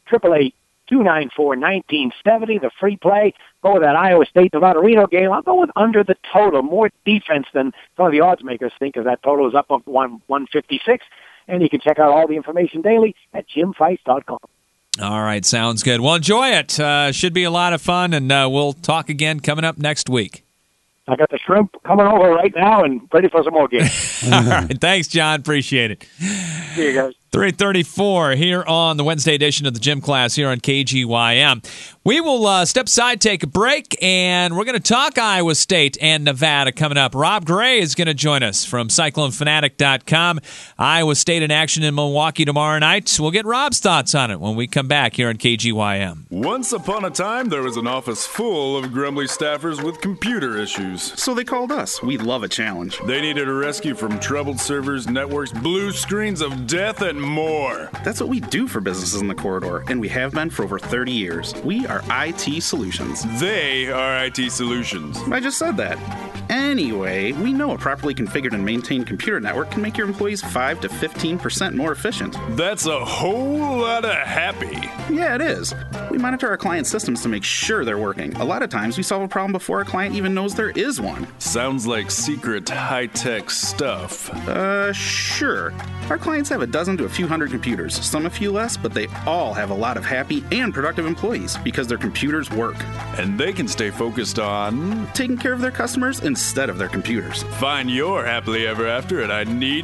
[SPEAKER 18] 888-294-1970, the free play. Go with that Iowa State-Nevada Reno game. I'll go with under the total, more defense than some of the odds makers think, because that total is up of 156. And you can check out all the information daily at JimFeist.com.
[SPEAKER 2] All right, sounds good. Well, enjoy it. Should be a lot of fun, and we'll talk again coming up next week.
[SPEAKER 18] I got the shrimp coming over right now and ready for some more games.
[SPEAKER 2] All right. Thanks, John. Appreciate it.
[SPEAKER 18] See you guys.
[SPEAKER 2] 3:34 here on the Wednesday edition of the Gym Class here on KGYM. We will step aside, take a break, and we're going to talk Iowa State and Nevada coming up. Rob Gray is going to join us from CycloneFanatic.com. Iowa State in action in Milwaukee tomorrow night. We'll get Rob's thoughts on it when we come back here on KGYM.
[SPEAKER 19] Once upon a time, there was an office full of Gremley staffers with computer issues.
[SPEAKER 20] So they called us. We love a challenge.
[SPEAKER 19] They needed a rescue from troubled servers, networks, blue screens of death, and more.
[SPEAKER 20] That's what we do for businesses in the corridor, and we have been for over 30 years. We are IT Solutions.
[SPEAKER 19] They are IT Solutions.
[SPEAKER 20] I just said that. Anyway, we know a properly configured and maintained computer network can make your employees 5 to 15% more efficient.
[SPEAKER 19] That's a whole lot of happy.
[SPEAKER 20] Yeah, it is. We monitor our client systems to make sure they're working. A lot of times, we solve a problem before a client even knows there is one.
[SPEAKER 19] Sounds like secret high-tech stuff.
[SPEAKER 20] Sure. Our clients have a dozen to a few hundred computers, some a few less, but they all have a lot of happy and productive employees because their computers work.
[SPEAKER 19] And they can stay focused on
[SPEAKER 20] taking care of their customers instead of their computers.
[SPEAKER 19] Find your happily ever after at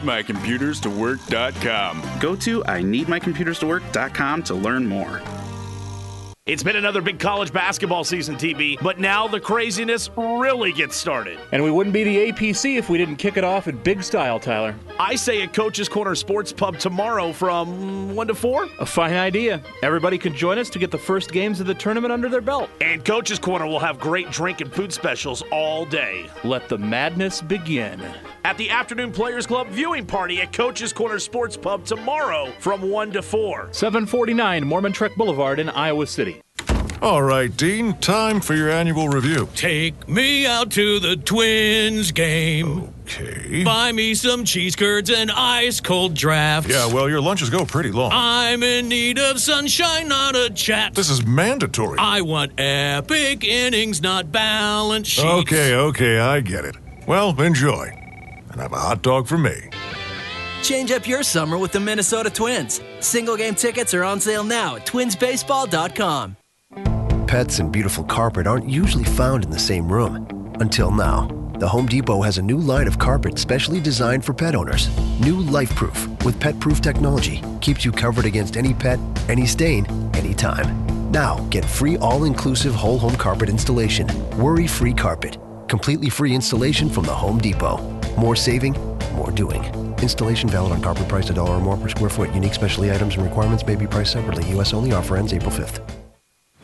[SPEAKER 19] IneedMyComputersToWork.com.
[SPEAKER 20] Go to IneedMyComputersToWork.com to learn more.
[SPEAKER 4] It's been another big college basketball season, TB, but now the craziness really gets started.
[SPEAKER 5] And we wouldn't be the APC if we didn't kick it off in big style, Tyler.
[SPEAKER 4] I say at Coach's Corner Sports Pub tomorrow from 1 to 4.
[SPEAKER 5] A fine idea. Everybody can join us to get the first games of the tournament under their belt.
[SPEAKER 4] And Coach's Corner will have great drink and food specials all day.
[SPEAKER 5] Let the madness begin.
[SPEAKER 4] At the Afternoon Players Club viewing party at Coach's Corner Sports Pub tomorrow from 1 to 4.
[SPEAKER 5] 749 Mormon Trek Boulevard in Iowa City.
[SPEAKER 21] All right, Dean, time for your annual review.
[SPEAKER 22] Take me out to the Twins game.
[SPEAKER 21] Okay.
[SPEAKER 22] Buy me some cheese curds and ice cold drafts.
[SPEAKER 21] Yeah, well, your lunches go pretty long.
[SPEAKER 22] I'm in need of sunshine, not a chat.
[SPEAKER 21] This is mandatory.
[SPEAKER 22] I want epic innings, not balance sheets.
[SPEAKER 21] Okay, I get it. Well, enjoy. And have a hot dog for me.
[SPEAKER 23] Change up your summer with the Minnesota Twins. Single game tickets are on sale now at twinsbaseball.com.
[SPEAKER 24] Pets and beautiful carpet aren't usually found in the same room. Until now. The Home Depot has a new line of carpet specially designed for pet owners. New LifeProof with pet-proof technology keeps you covered against any pet, any stain, anytime. Now get free all-inclusive whole home carpet installation. Worry-free carpet. Completely free installation from the Home Depot. More saving, more doing. Installation valid on carpet priced $1 or more per square foot. Unique specialty items and requirements may be priced separately. U.S. only. Offer ends April 5th.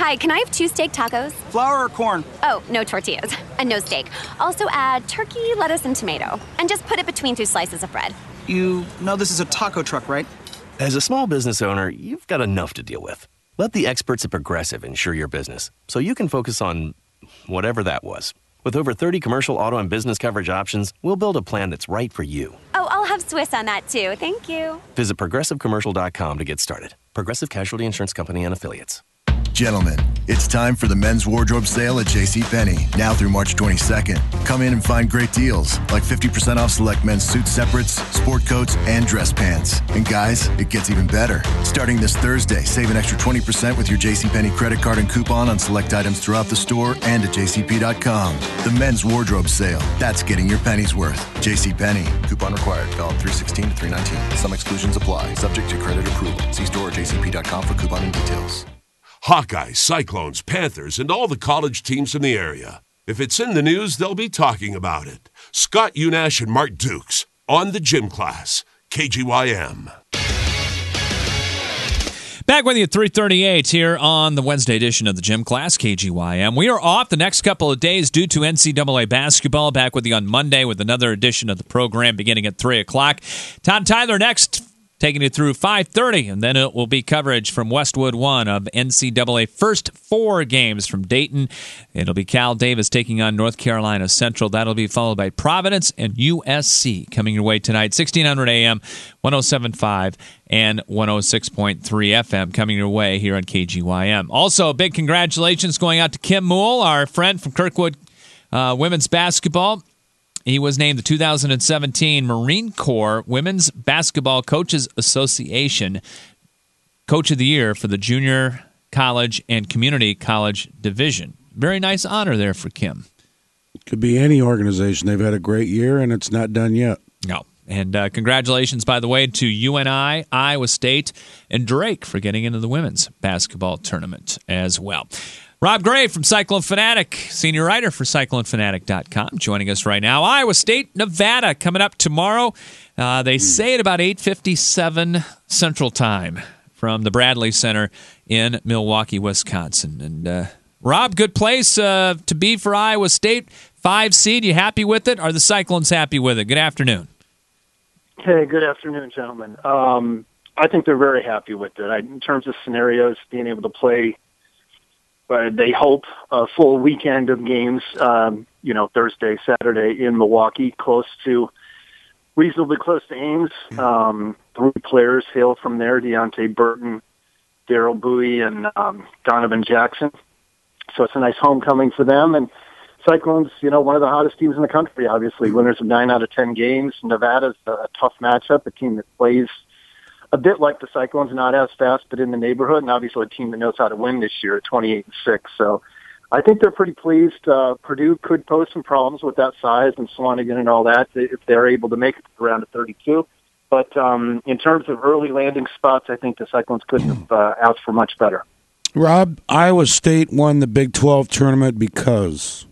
[SPEAKER 1] Hi, can I have 2 steak tacos?
[SPEAKER 13] Flour or corn?
[SPEAKER 1] Oh, no tortillas. And no steak. Also add turkey, lettuce, and tomato. And just put it between 2 slices of bread.
[SPEAKER 13] You know this is a taco truck, right?
[SPEAKER 6] As a small business owner, you've got enough to deal with. Let the experts at Progressive insure your business so you can focus on whatever that was. With over 30 commercial, auto, and business coverage options, we'll build a plan that's right for you.
[SPEAKER 1] Oh, I'll have Swiss on that too. Thank you.
[SPEAKER 6] Visit ProgressiveCommercial.com to get started. Progressive Casualty Insurance Company and Affiliates.
[SPEAKER 7] Gentlemen, it's time for the men's wardrobe sale at JCPenney, now through March 22nd. Come in and find great deals, like 50% off select men's suit separates, sport coats, and dress pants. And guys, it gets even better. Starting this Thursday, save an extra 20% with your JCPenney credit card and coupon on select items throughout the store and at jcp.com. The men's wardrobe sale, that's getting your pennies worth. JCPenney. Coupon required. Valid 3/16 to 3/19. Some exclusions apply. Subject to credit approval. See store or jcp.com for coupon and details.
[SPEAKER 17] Hawkeyes, Cyclones, Panthers, and all the college teams in the area. If it's in the news, they'll be talking about it. Scott Unash and Mark Dukes on the Gym Class, KGYM.
[SPEAKER 2] Back with you at 3:38 here on the Wednesday edition of the Gym Class, KGYM. We are off the next couple of days due to NCAA basketball. Back with you on Monday with another edition of the program beginning at 3 o'clock. Todd Tyler next, taking you through 5:30, and then it will be coverage from Westwood 1 of NCAA first 4 games from Dayton. It'll be Cal Davis taking on North Carolina Central. That'll be followed by Providence and USC coming your way tonight, 1600 AM, 107.5 and 106.3 FM coming your way here on KGYM. Also, a big congratulations going out to Kim Moole, our friend from Kirkwood women's basketball. He was named the 2017 Marine Corps Women's Basketball Coaches Association Coach of the Year for the Junior College and Community College Division. Very nice honor there for Kim.
[SPEAKER 3] Could be any organization. They've had a great year, and it's not done yet.
[SPEAKER 2] No. And congratulations, by the way, to UNI, Iowa State, and Drake for getting into the women's basketball tournament as well. Rob Gray from Cyclone Fanatic, senior writer for CycloneFanatic.com, joining us right now. Iowa State, Nevada, coming up tomorrow. They say at about 8:57 Central Time from the Bradley Center in Milwaukee, Wisconsin. And Rob, good place to be for Iowa State. 5 seed, you happy with it? Are the Cyclones happy with it? Good afternoon.
[SPEAKER 9] Hey, good afternoon, gentlemen. I think they're very happy with it. In terms of scenarios, being able to play, they hope a full weekend of games, Thursday, Saturday in Milwaukee, reasonably close to Ames. 3 players hail from there, Deontay Burton, Daryl Bowie, and Donovan Jackson. So it's a nice homecoming for them. And Cyclones, one of the hottest teams in the country, obviously. Winners of 9 out of 10 games. Nevada's a tough matchup, a team that plays a bit like the Cyclones, not as fast, but in the neighborhood, and obviously a team that knows how to win this year at 28-6. So I think they're pretty pleased. Purdue could pose some problems with that size and Swanigan and all that if they're able to make it to the round of 32. But in terms of early landing spots, I think the Cyclones couldn't have asked for much better.
[SPEAKER 3] Rob, Iowa State won the Big 12 tournament because...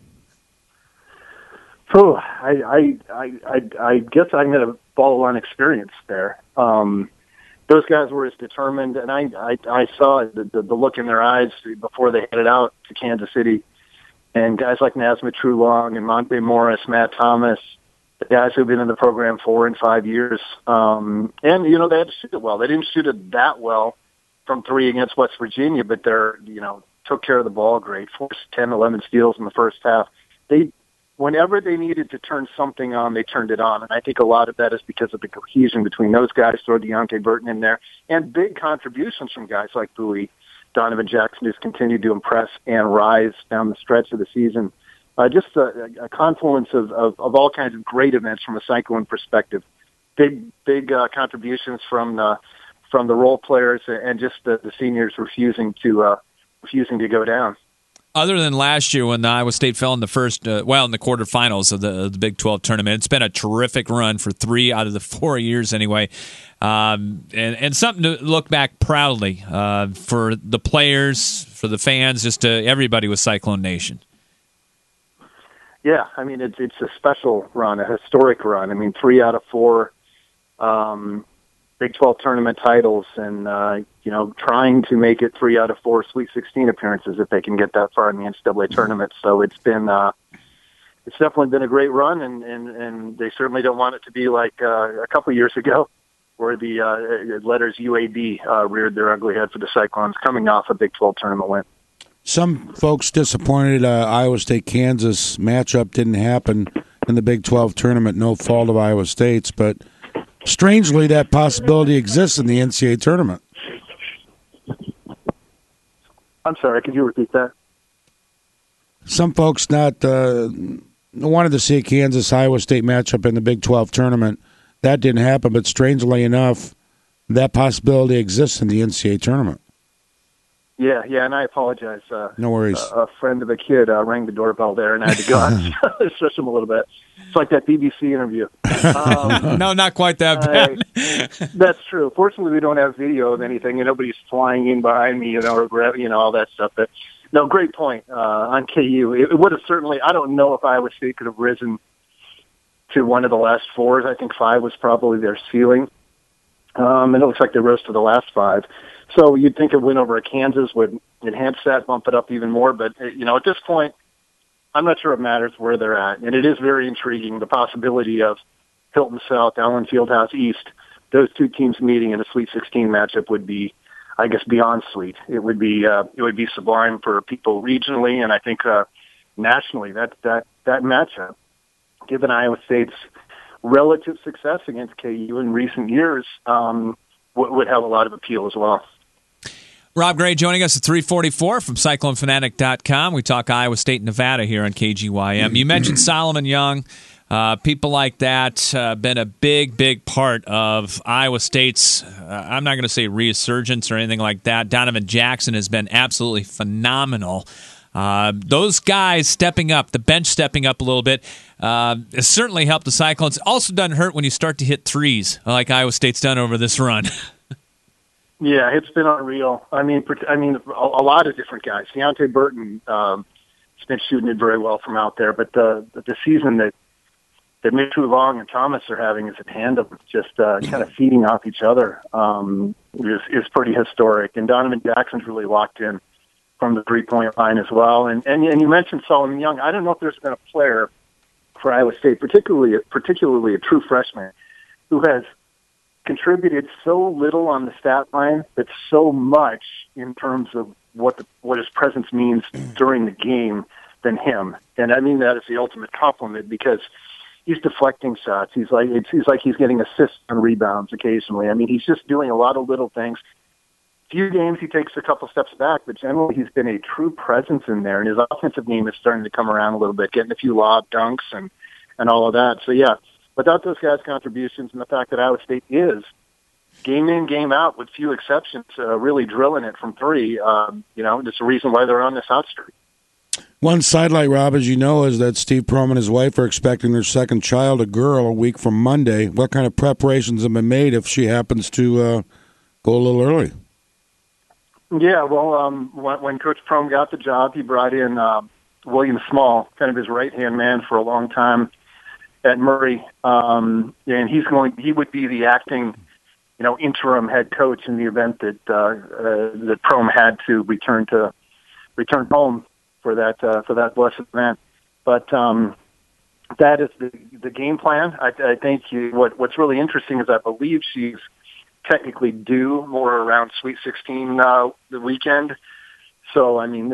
[SPEAKER 9] I guess I'm going to follow on experience there. Those guys were as determined, and I saw the look in their eyes before they headed out to Kansas City. And guys like Nazma Trulong and Monte Morris, Matt Thomas, the guys who've been in the program 4 and 5 years. And, they had to shoot it well. They didn't shoot it that well from 3 against West Virginia, but they're, took care of the ball great, forced 10, 11 steals in the first half. Whenever they needed to turn something on, they turned it on. And I think a lot of that is because of the cohesion between those guys, throw Deontay Burton in there, and big contributions from guys like Bowie, Donovan Jackson, who's continued to impress and rise down the stretch of the season. Just a confluence of all kinds of great events from a Cyclone perspective. Big contributions from the role players and just the seniors refusing to go down.
[SPEAKER 2] Other than last year when Iowa State fell in the in the quarterfinals of the Big 12 tournament, it's been a terrific run for 3 out of the 4 years anyway, and something to look back proudly for the players, for the fans, just everybody with Cyclone Nation.
[SPEAKER 9] Yeah, I mean it's a special run, a historic run. I mean 3 out of 4 Big 12 tournament titles and, trying to make it 3 out of 4 Sweet 16 appearances if they can get that far in the NCAA tournament. So it's definitely been a great run, and they certainly don't want it to be like a couple years ago where the letters UAB reared their ugly head for the Cyclones coming off a Big 12 tournament win.
[SPEAKER 3] Some folks disappointed Iowa State-Kansas matchup didn't happen in the Big 12 tournament, no fault of Iowa State's, but strangely that possibility exists in the NCAA tournament.
[SPEAKER 9] I'm sorry, could you repeat that?
[SPEAKER 3] Some folks wanted to see a Kansas-Iowa State matchup in the Big 12 tournament. That didn't happen, but strangely enough, that possibility exists in the NCAA tournament.
[SPEAKER 9] Yeah, and I apologize.
[SPEAKER 3] No worries.
[SPEAKER 9] A friend of a kid rang the doorbell there, and I had to go out and stretch him a little bit. It's like that BBC interview.
[SPEAKER 2] No, not quite that bad.
[SPEAKER 9] That's true. Fortunately, we don't have video of anything, and nobody's flying in behind me, or all that stuff. But no, great point on KU. It would have certainly. I don't know if Iowa State could have risen to one of the last 4s. I think 5 was probably their ceiling. And it looks like they rose to the last 5. So you'd think a win over a Kansas would enhance that, bump it up even more. But, at this point, I'm not sure it matters where they're at. And it is very intriguing, the possibility of Hilton South, Allen Fieldhouse East, those two teams meeting in a Sweet 16 matchup would be, I guess, beyond sweet. It would be sublime for people regionally, and I think nationally. That matchup, given Iowa State's relative success against KU in recent years, would have a lot of appeal as well.
[SPEAKER 2] Rob Gray joining us at 3:44 from CycloneFanatic.com. We talk Iowa State, Nevada here on KGYM. You mentioned Solomon Young. People like that been a big part of Iowa State's, I'm not going to say resurgence or anything like that. Donovan Jackson has been absolutely phenomenal. Those guys stepping up, the bench stepping up a little bit, has certainly helped the Cyclones. Also doesn't hurt when you start to hit threes like Iowa State's done over this run.
[SPEAKER 9] Yeah, it's been unreal. I mean, a lot of different guys. Deontay Burton has been shooting it very well from out there, but the season that Mitchell Long and Thomas are having as a tandem, just kind of feeding off each other, is pretty historic. And Donovan Jackson's really locked in from the three-point line as well. And you mentioned Solomon Young. I don't know if there's been a player for Iowa State, particularly a true freshman, who has contributed so little on the stat line, but so much in terms of what his presence means during the game than him. And I mean that as the ultimate compliment, because he's deflecting shots. He's like he's getting assists and rebounds occasionally. I mean, he's just doing a lot of little things. Few games he takes a couple steps back, but generally he's been a true presence in there, and his offensive game is starting to come around a little bit, getting a few lob dunks and all of that. So yeah, without those guys' contributions and the fact that Iowa State is game in, game out, with few exceptions, really drilling it from three, there's a reason why they're on this hot streak.
[SPEAKER 3] One sidelight, Rob, as you know, is that Steve Prohm and his wife are expecting their second child, a girl, a week from Monday. What kind of preparations have been made if she happens to go a little early?
[SPEAKER 9] Yeah, well, when Coach Prohm got the job, he brought in William Small, kind of his right-hand man for a long time at Murray, and he would be the acting, interim head coach in the event that that Prohm had to return home for that blessed event. But that is the game plan. I think what's really interesting is I believe she's technically due more around Sweet 16 the weekend. So I mean,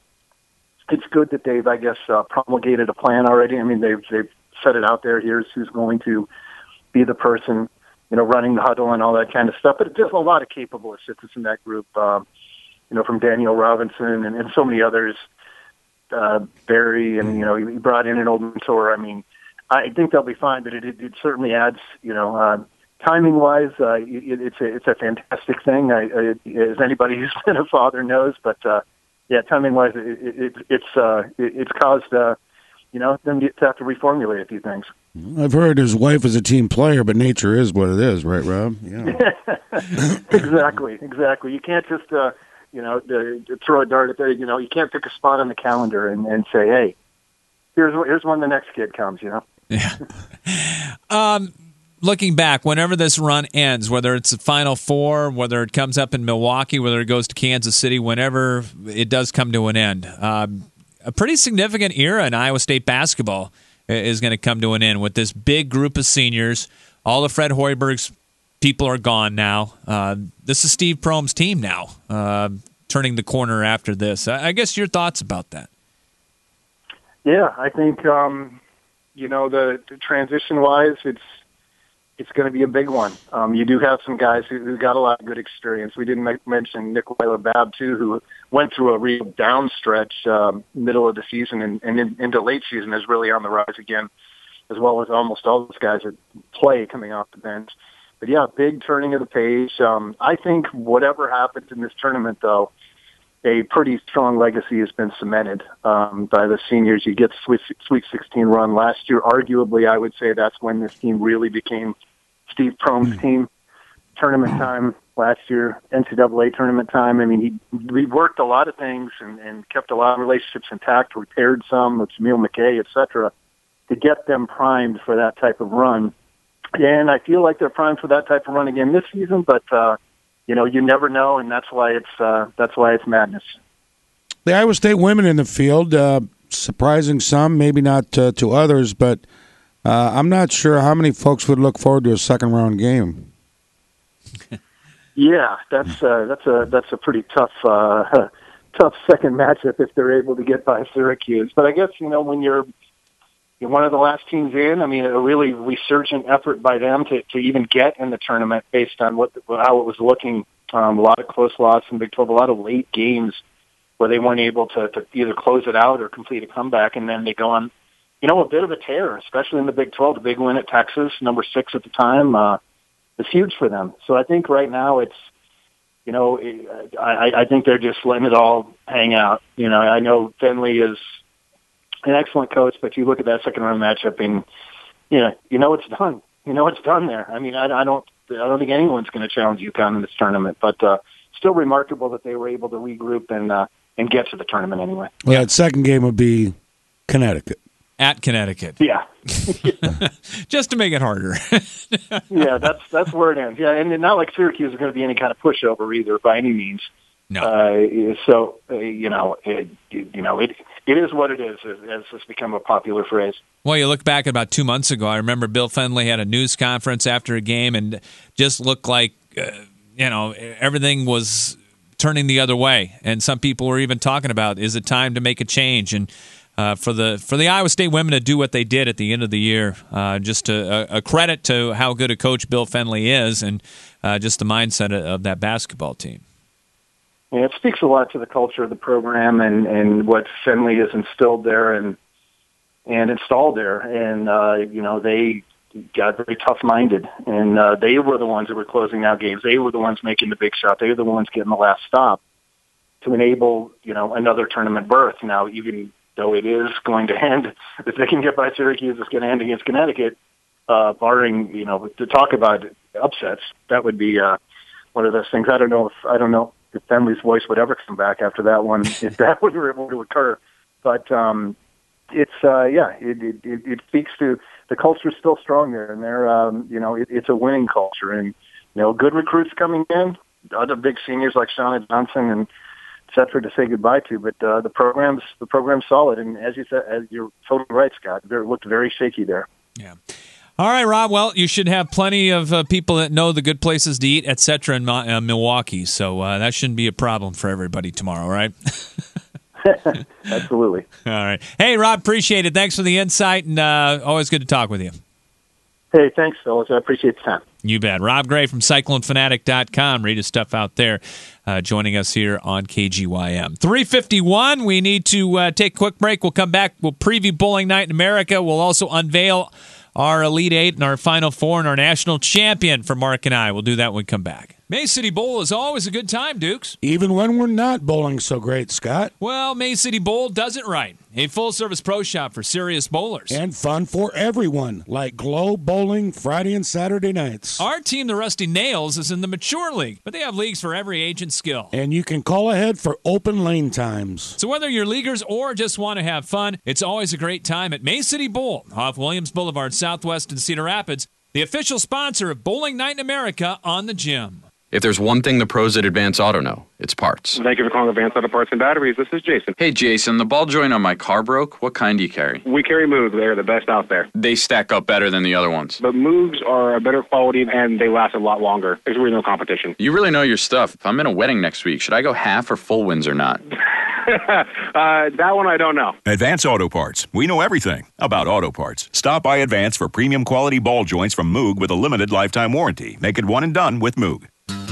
[SPEAKER 9] it's good that they've, I guess, promulgated a plan already. I mean, they've set it out there. Here's who's going to be the person, running the huddle and all that kind of stuff. But there's a lot of capable assistants in that group, from Daniel Robinson and so many others, Barry, and, he brought in an old mentor. I mean, I think they'll be fine, but it certainly adds, timing-wise, it's a fantastic thing, as anybody who's been a father knows. But timing-wise, it's caused them to have to reformulate a few things.
[SPEAKER 3] I've heard his wife is a team player, but nature is what it is, right, Rob? Yeah.
[SPEAKER 9] Exactly. You can't just throw a dart at there. You can't pick a spot on the calendar and say, hey, here's when the next kid comes.
[SPEAKER 2] Yeah. looking back, whenever this run ends, whether it's the Final Four, whether it comes up in Milwaukee, whether it goes to Kansas City, whenever it does come to an end, a pretty significant era in Iowa State basketball is going to come to an end with this big group of seniors. All of Fred Hoiberg's people are gone now. This is Steve Prohm's team now, turning the corner after this. I guess your thoughts about that?
[SPEAKER 9] Yeah, I think the transition-wise, it's going to be a big one. You do have some guys who got a lot of good experience. We didn't mention Nikolai Lebab, too, who went through a real down stretch middle of the season and into late season is really on the rise again, as well as almost all those guys that play coming off the bench. But, yeah, big turning of the page. I think whatever happens in this tournament, though, a pretty strong legacy has been cemented by the seniors. You get Sweet 16 run last year. Arguably, I would say that's when this team really became Steve Prohm's team. Tournament time last year, NCAA tournament time. I mean, we worked a lot of things and kept a lot of relationships intact, repaired some with Jamil McKay, et cetera, to get them primed for that type of run. And I feel like they're primed for that type of run again this season, but you never know, and that's why it's madness.
[SPEAKER 3] The Iowa State women in the field, surprising some, maybe not to others, but I'm not sure how many folks would look forward to a second round game.
[SPEAKER 9] Yeah, that's a pretty tough second matchup if they're able to get by Syracuse. But I guess when you're one of the last teams in, I mean, a really resurgent effort by them to even get in the tournament based on how it was looking. A lot of close losses in Big 12, a lot of late games where they weren't able to either close it out or complete a comeback, and then they go on, a bit of a tear, especially in the Big 12. The big win at Texas, number 6 at the time, is huge for them. So I think right now it's, I think they're just letting it all hang out. I know Finley is an excellent coach, but you look at that second round matchup and it's done. It's done there. I mean, I don't think anyone's going to challenge UConn in this tournament, but still remarkable that they were able to regroup and get to the tournament anyway.
[SPEAKER 3] Well, that second game would be Connecticut.
[SPEAKER 2] At Connecticut.
[SPEAKER 9] Yeah.
[SPEAKER 2] Just to make it harder.
[SPEAKER 9] Yeah, that's where it ends. Yeah, and not like Syracuse is going to be any kind of pushover either by any means.
[SPEAKER 2] No.
[SPEAKER 9] So it is what it is, as has become a popular phrase.
[SPEAKER 2] Well, you look back about 2 months ago, I remember Bill Fenley had a news conference after a game and just looked like, everything was turning the other way. And some people were even talking about, is it time to make a change? And for the Iowa State women to do what they did at the end of the year, just a credit to how good a coach Bill Fenley is and just the mindset of that basketball team.
[SPEAKER 9] Yeah, it speaks a lot to the culture of the program and what Finley has instilled there and installed there. And, they got very tough-minded. And they were the ones that were closing out games. They were the ones making the big shot. They were the ones getting the last stop to enable, another tournament berth. Now, even though it is going to end, if they can get by Syracuse, it's going to end against Connecticut, barring, to talk about upsets. That would be one of those things. I don't know if Finley's voice would ever come back after that one, if that would be able to occur. But it speaks to the culture's still strong there, and they're it's a winning culture, and good recruits coming in, other big seniors like Shauna Johnson and et cetera to say goodbye to. But the program's solid, and as you said, you're totally right, Scott. It looked very shaky there.
[SPEAKER 2] Yeah. All right, Rob. Well, you should have plenty of people that know the good places to eat, et cetera, in Milwaukee. So that shouldn't be a problem for everybody tomorrow, right?
[SPEAKER 9] Absolutely.
[SPEAKER 2] All right. Hey, Rob, appreciate it. Thanks for the insight, and always good to talk with you.
[SPEAKER 9] Hey, thanks, fellas. I appreciate the time.
[SPEAKER 2] You bet. Rob Gray from CycloneFanatic.com. Read his stuff out there, joining us here on KGYM. 3:51. We need to take a quick break. We'll come back. We'll preview Bowling Night in America. We'll also unveil our Elite Eight and our Final Four and our national champion for Mark and I. We'll do that when we come back. May City Bowl is always a good time, Dukes.
[SPEAKER 3] Even when we're not bowling so great, Scott.
[SPEAKER 2] Well, May City Bowl does it right. A full-service pro shop for serious bowlers.
[SPEAKER 3] And fun for everyone, like Glow Bowling Friday and Saturday nights.
[SPEAKER 2] Our team, the Rusty Nails, is in the Mature League, but they have leagues for every age and skill.
[SPEAKER 3] And you can call ahead for open lane times.
[SPEAKER 2] So whether you're leaguers or just want to have fun, it's always a great time at May City Bowl off Williams Boulevard, Southwest in Cedar Rapids. the official sponsor of Bowling Night in America on the Gym.
[SPEAKER 8] If there's one thing the pros at Advance Auto know, it's parts.
[SPEAKER 10] Thank you for calling Advance Auto Parts and Batteries. This is Jason.
[SPEAKER 8] Hey, Jason, the ball joint on my car broke. What kind do you carry?
[SPEAKER 10] We carry Moog. They're the best out there.
[SPEAKER 8] They stack up better than the other ones.
[SPEAKER 10] But Moogs are a better quality, and they last a lot longer. There's really no competition.
[SPEAKER 8] You really know your stuff. If I'm in a wedding next week, should I go half or full winds or not?
[SPEAKER 10] That one I don't know.
[SPEAKER 11] Advance Auto Parts. We know everything about auto parts. Stop by Advance for premium quality ball joints from Moog with a limited lifetime warranty. Make it one and done with Moog.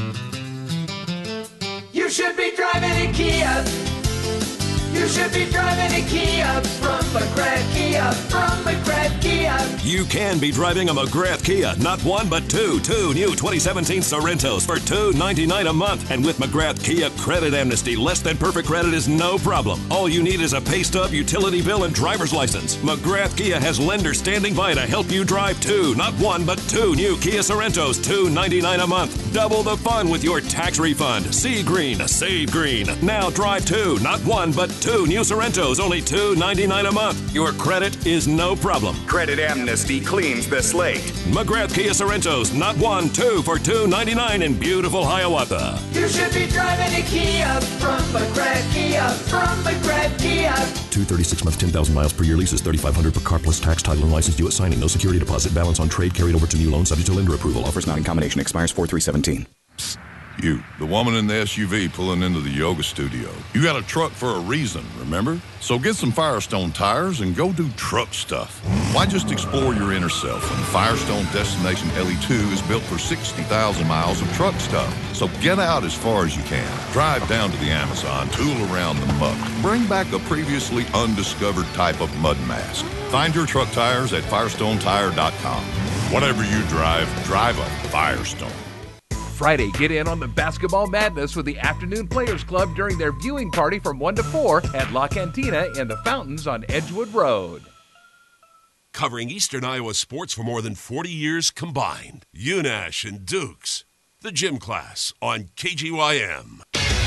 [SPEAKER 12] You should be driving a Kia. You should be driving a Kia from McGrath Kia. From McGrath Kia.
[SPEAKER 25] You can be driving a McGrath Kia, not one but two new 2017 Sorrentos for $299 a month. And with McGrath Kia Credit Amnesty, less than perfect credit is no problem. All you need is a pay stub, utility bill, and driver's license. McGrath Kia has lenders standing by to help you drive two, not one but two new Kia Sorrentos, $299 a month. Double the fun with your tax refund. See green, save green. Now drive two, not one but two new Sorrentos, only $299 a month. Your credit is no problem.
[SPEAKER 26] Credit Amnesty cleans the slate.
[SPEAKER 25] McGrath Kia Sorrentos, not one, two for $299 in beautiful Hiawatha.
[SPEAKER 12] You should be driving a Kia from McGrath Kia. From McGrath Kia.
[SPEAKER 27] 236 month, 10,000 miles per year leases, $3,500 per car plus tax, title, and license due at signing. No security deposit. Balance on trade carried over to new loan subject to lender approval. Offers not in combination. Expires 4/3/17.
[SPEAKER 21] You, the woman in the SUV pulling into the yoga studio. You got a truck for a reason, remember? So get some Firestone tires and go do truck stuff. Why just explore your inner self when the Firestone Destination LE2 is built for 60,000 miles of truck stuff? So get out as far as you can. Drive down to the Amazon, tool around the muck. Bring back a previously undiscovered type of mud mask. Find your truck tires at FirestoneTire.com. Whatever you drive a Firestone.
[SPEAKER 28] Friday, get in on the basketball madness with the Afternoon Players Club during their viewing party from 1 to 4 at La Cantina in the Fountains on Edgewood Road.
[SPEAKER 17] Covering Eastern Iowa sports for more than 40 years combined. UNASH and Dukes. The Gym Class on KGYM.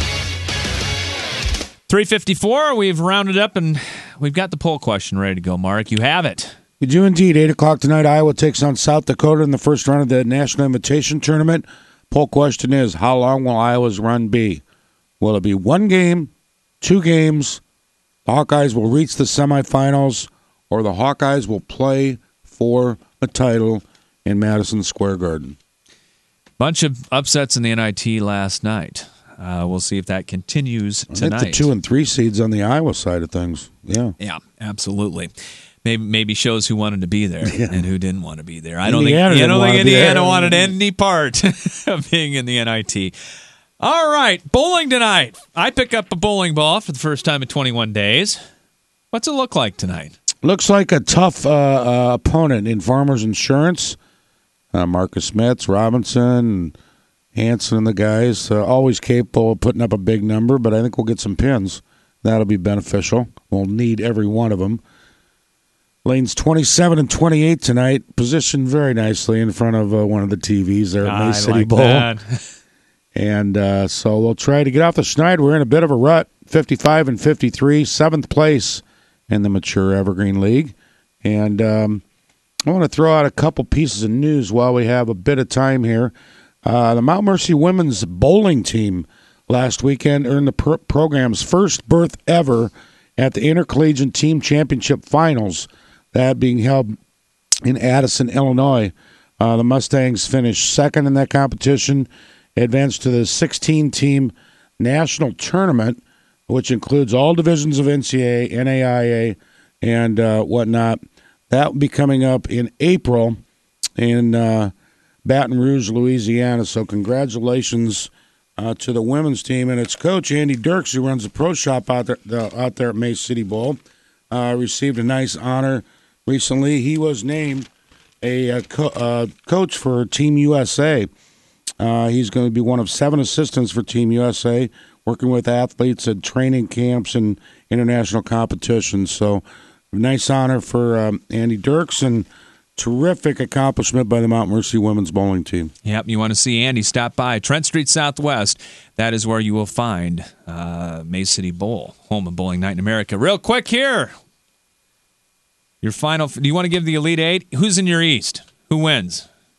[SPEAKER 2] 3:54, we've rounded up and we've got the poll question ready to go, Mark. You have it.
[SPEAKER 3] We do indeed. 8 o'clock tonight, Iowa takes on South Dakota in the first round of the National Invitation Tournament. Poll question is, how long will Iowa's run be? Will it be one game, 2 games, the Hawkeyes will reach the semifinals, or the Hawkeyes will play for a title in Madison Square Garden?
[SPEAKER 2] Bunch of upsets in the NIT last night. We'll see if that continues tonight.
[SPEAKER 3] I think the 2 and 3 seeds on the Iowa side of things. Yeah,
[SPEAKER 2] absolutely. Maybe shows who wanted to be there and who didn't want to be there. I don't
[SPEAKER 3] Indiana
[SPEAKER 2] think Indiana wanted any part of being in the NIT. All right, bowling tonight. I pick up a bowling ball for the first time in 21 days. What's it look like tonight?
[SPEAKER 3] Looks like a tough opponent in Farmers Insurance. Marcus Metz, Robinson, Hanson, and the guys. Always capable of putting up a big number, but I think we'll get some pins. That'll be beneficial. We'll need every one of them. Lanes 27 and 28 tonight, positioned very nicely in front of one of the TVs there at May City Bowl. And so we'll try to get off the schneid. We're in a bit of a rut, 55 and 53, 7th place in the Mature Evergreen League. And I want to throw out a couple pieces of news while we have a bit of time here. The Mount Mercy women's bowling team last weekend earned the program's first berth ever at the Intercollegiate Team Championship Finals. That being held in Addison, Illinois. The Mustangs finished second in that competition, advanced to the 16-team national tournament, which includes all divisions of NCAA, NAIA, and whatnot. That will be coming up in April in Baton Rouge, Louisiana. So congratulations to the women's team and its coach, Andy Dirks, who runs the pro shop out there at May City Bowl. Received a nice honor recently. He was named a coach for Team USA. He's going to be one of 7 assistants for Team USA, working with athletes at training camps and international competitions. So nice honor for Andy Dirks and terrific accomplishment by the Mount Mercy women's bowling team.
[SPEAKER 2] Yep, you want to see Andy, stop by Trent Street Southwest. That is where you will find May City Bowl, home of Bowling Night in America. Real quick here. Your final, do you want to give the Elite Eight? Who's in your East? Who wins?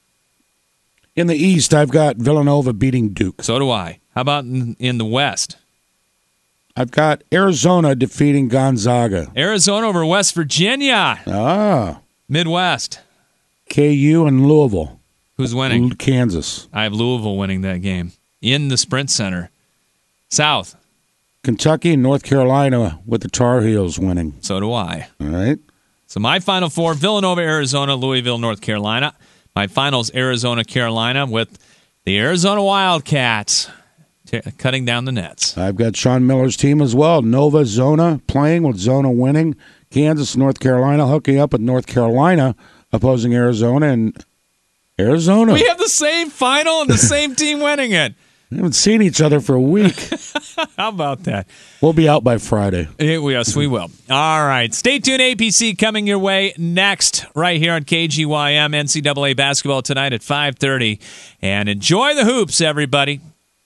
[SPEAKER 3] In the East, I've got Villanova beating Duke.
[SPEAKER 2] So do I. How about in the West?
[SPEAKER 3] I've got Arizona defeating Gonzaga.
[SPEAKER 2] Arizona over West Virginia.
[SPEAKER 3] Ah.
[SPEAKER 2] Midwest.
[SPEAKER 3] KU and Louisville.
[SPEAKER 2] Who's winning?
[SPEAKER 3] Kansas.
[SPEAKER 2] I have Louisville winning that game in the Sprint Center. South.
[SPEAKER 3] Kentucky and North Carolina with the Tar Heels winning.
[SPEAKER 2] So do I.
[SPEAKER 3] All right.
[SPEAKER 2] So my Final Four, Villanova, Arizona, Louisville, North Carolina. My finals, Arizona, Carolina, with the Arizona Wildcats cutting down the nets.
[SPEAKER 3] I've got Sean Miller's team as well. Nova, Zona playing with Zona winning. Kansas, North Carolina hooking up with North Carolina opposing Arizona and Arizona.
[SPEAKER 2] We have the same final and the same team winning it.
[SPEAKER 3] We haven't seen each other for a week.
[SPEAKER 2] How about that?
[SPEAKER 3] We'll be out by Friday.
[SPEAKER 2] Yes, we will. All right. Stay tuned. APC coming your way next right here on KGYM. NCAA basketball tonight at 5:30. And enjoy the hoops, everybody.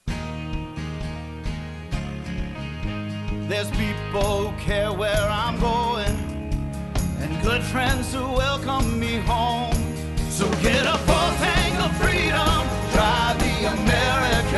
[SPEAKER 4] There's people who care where I'm going and good friends who welcome me home. So get a full tank of freedom.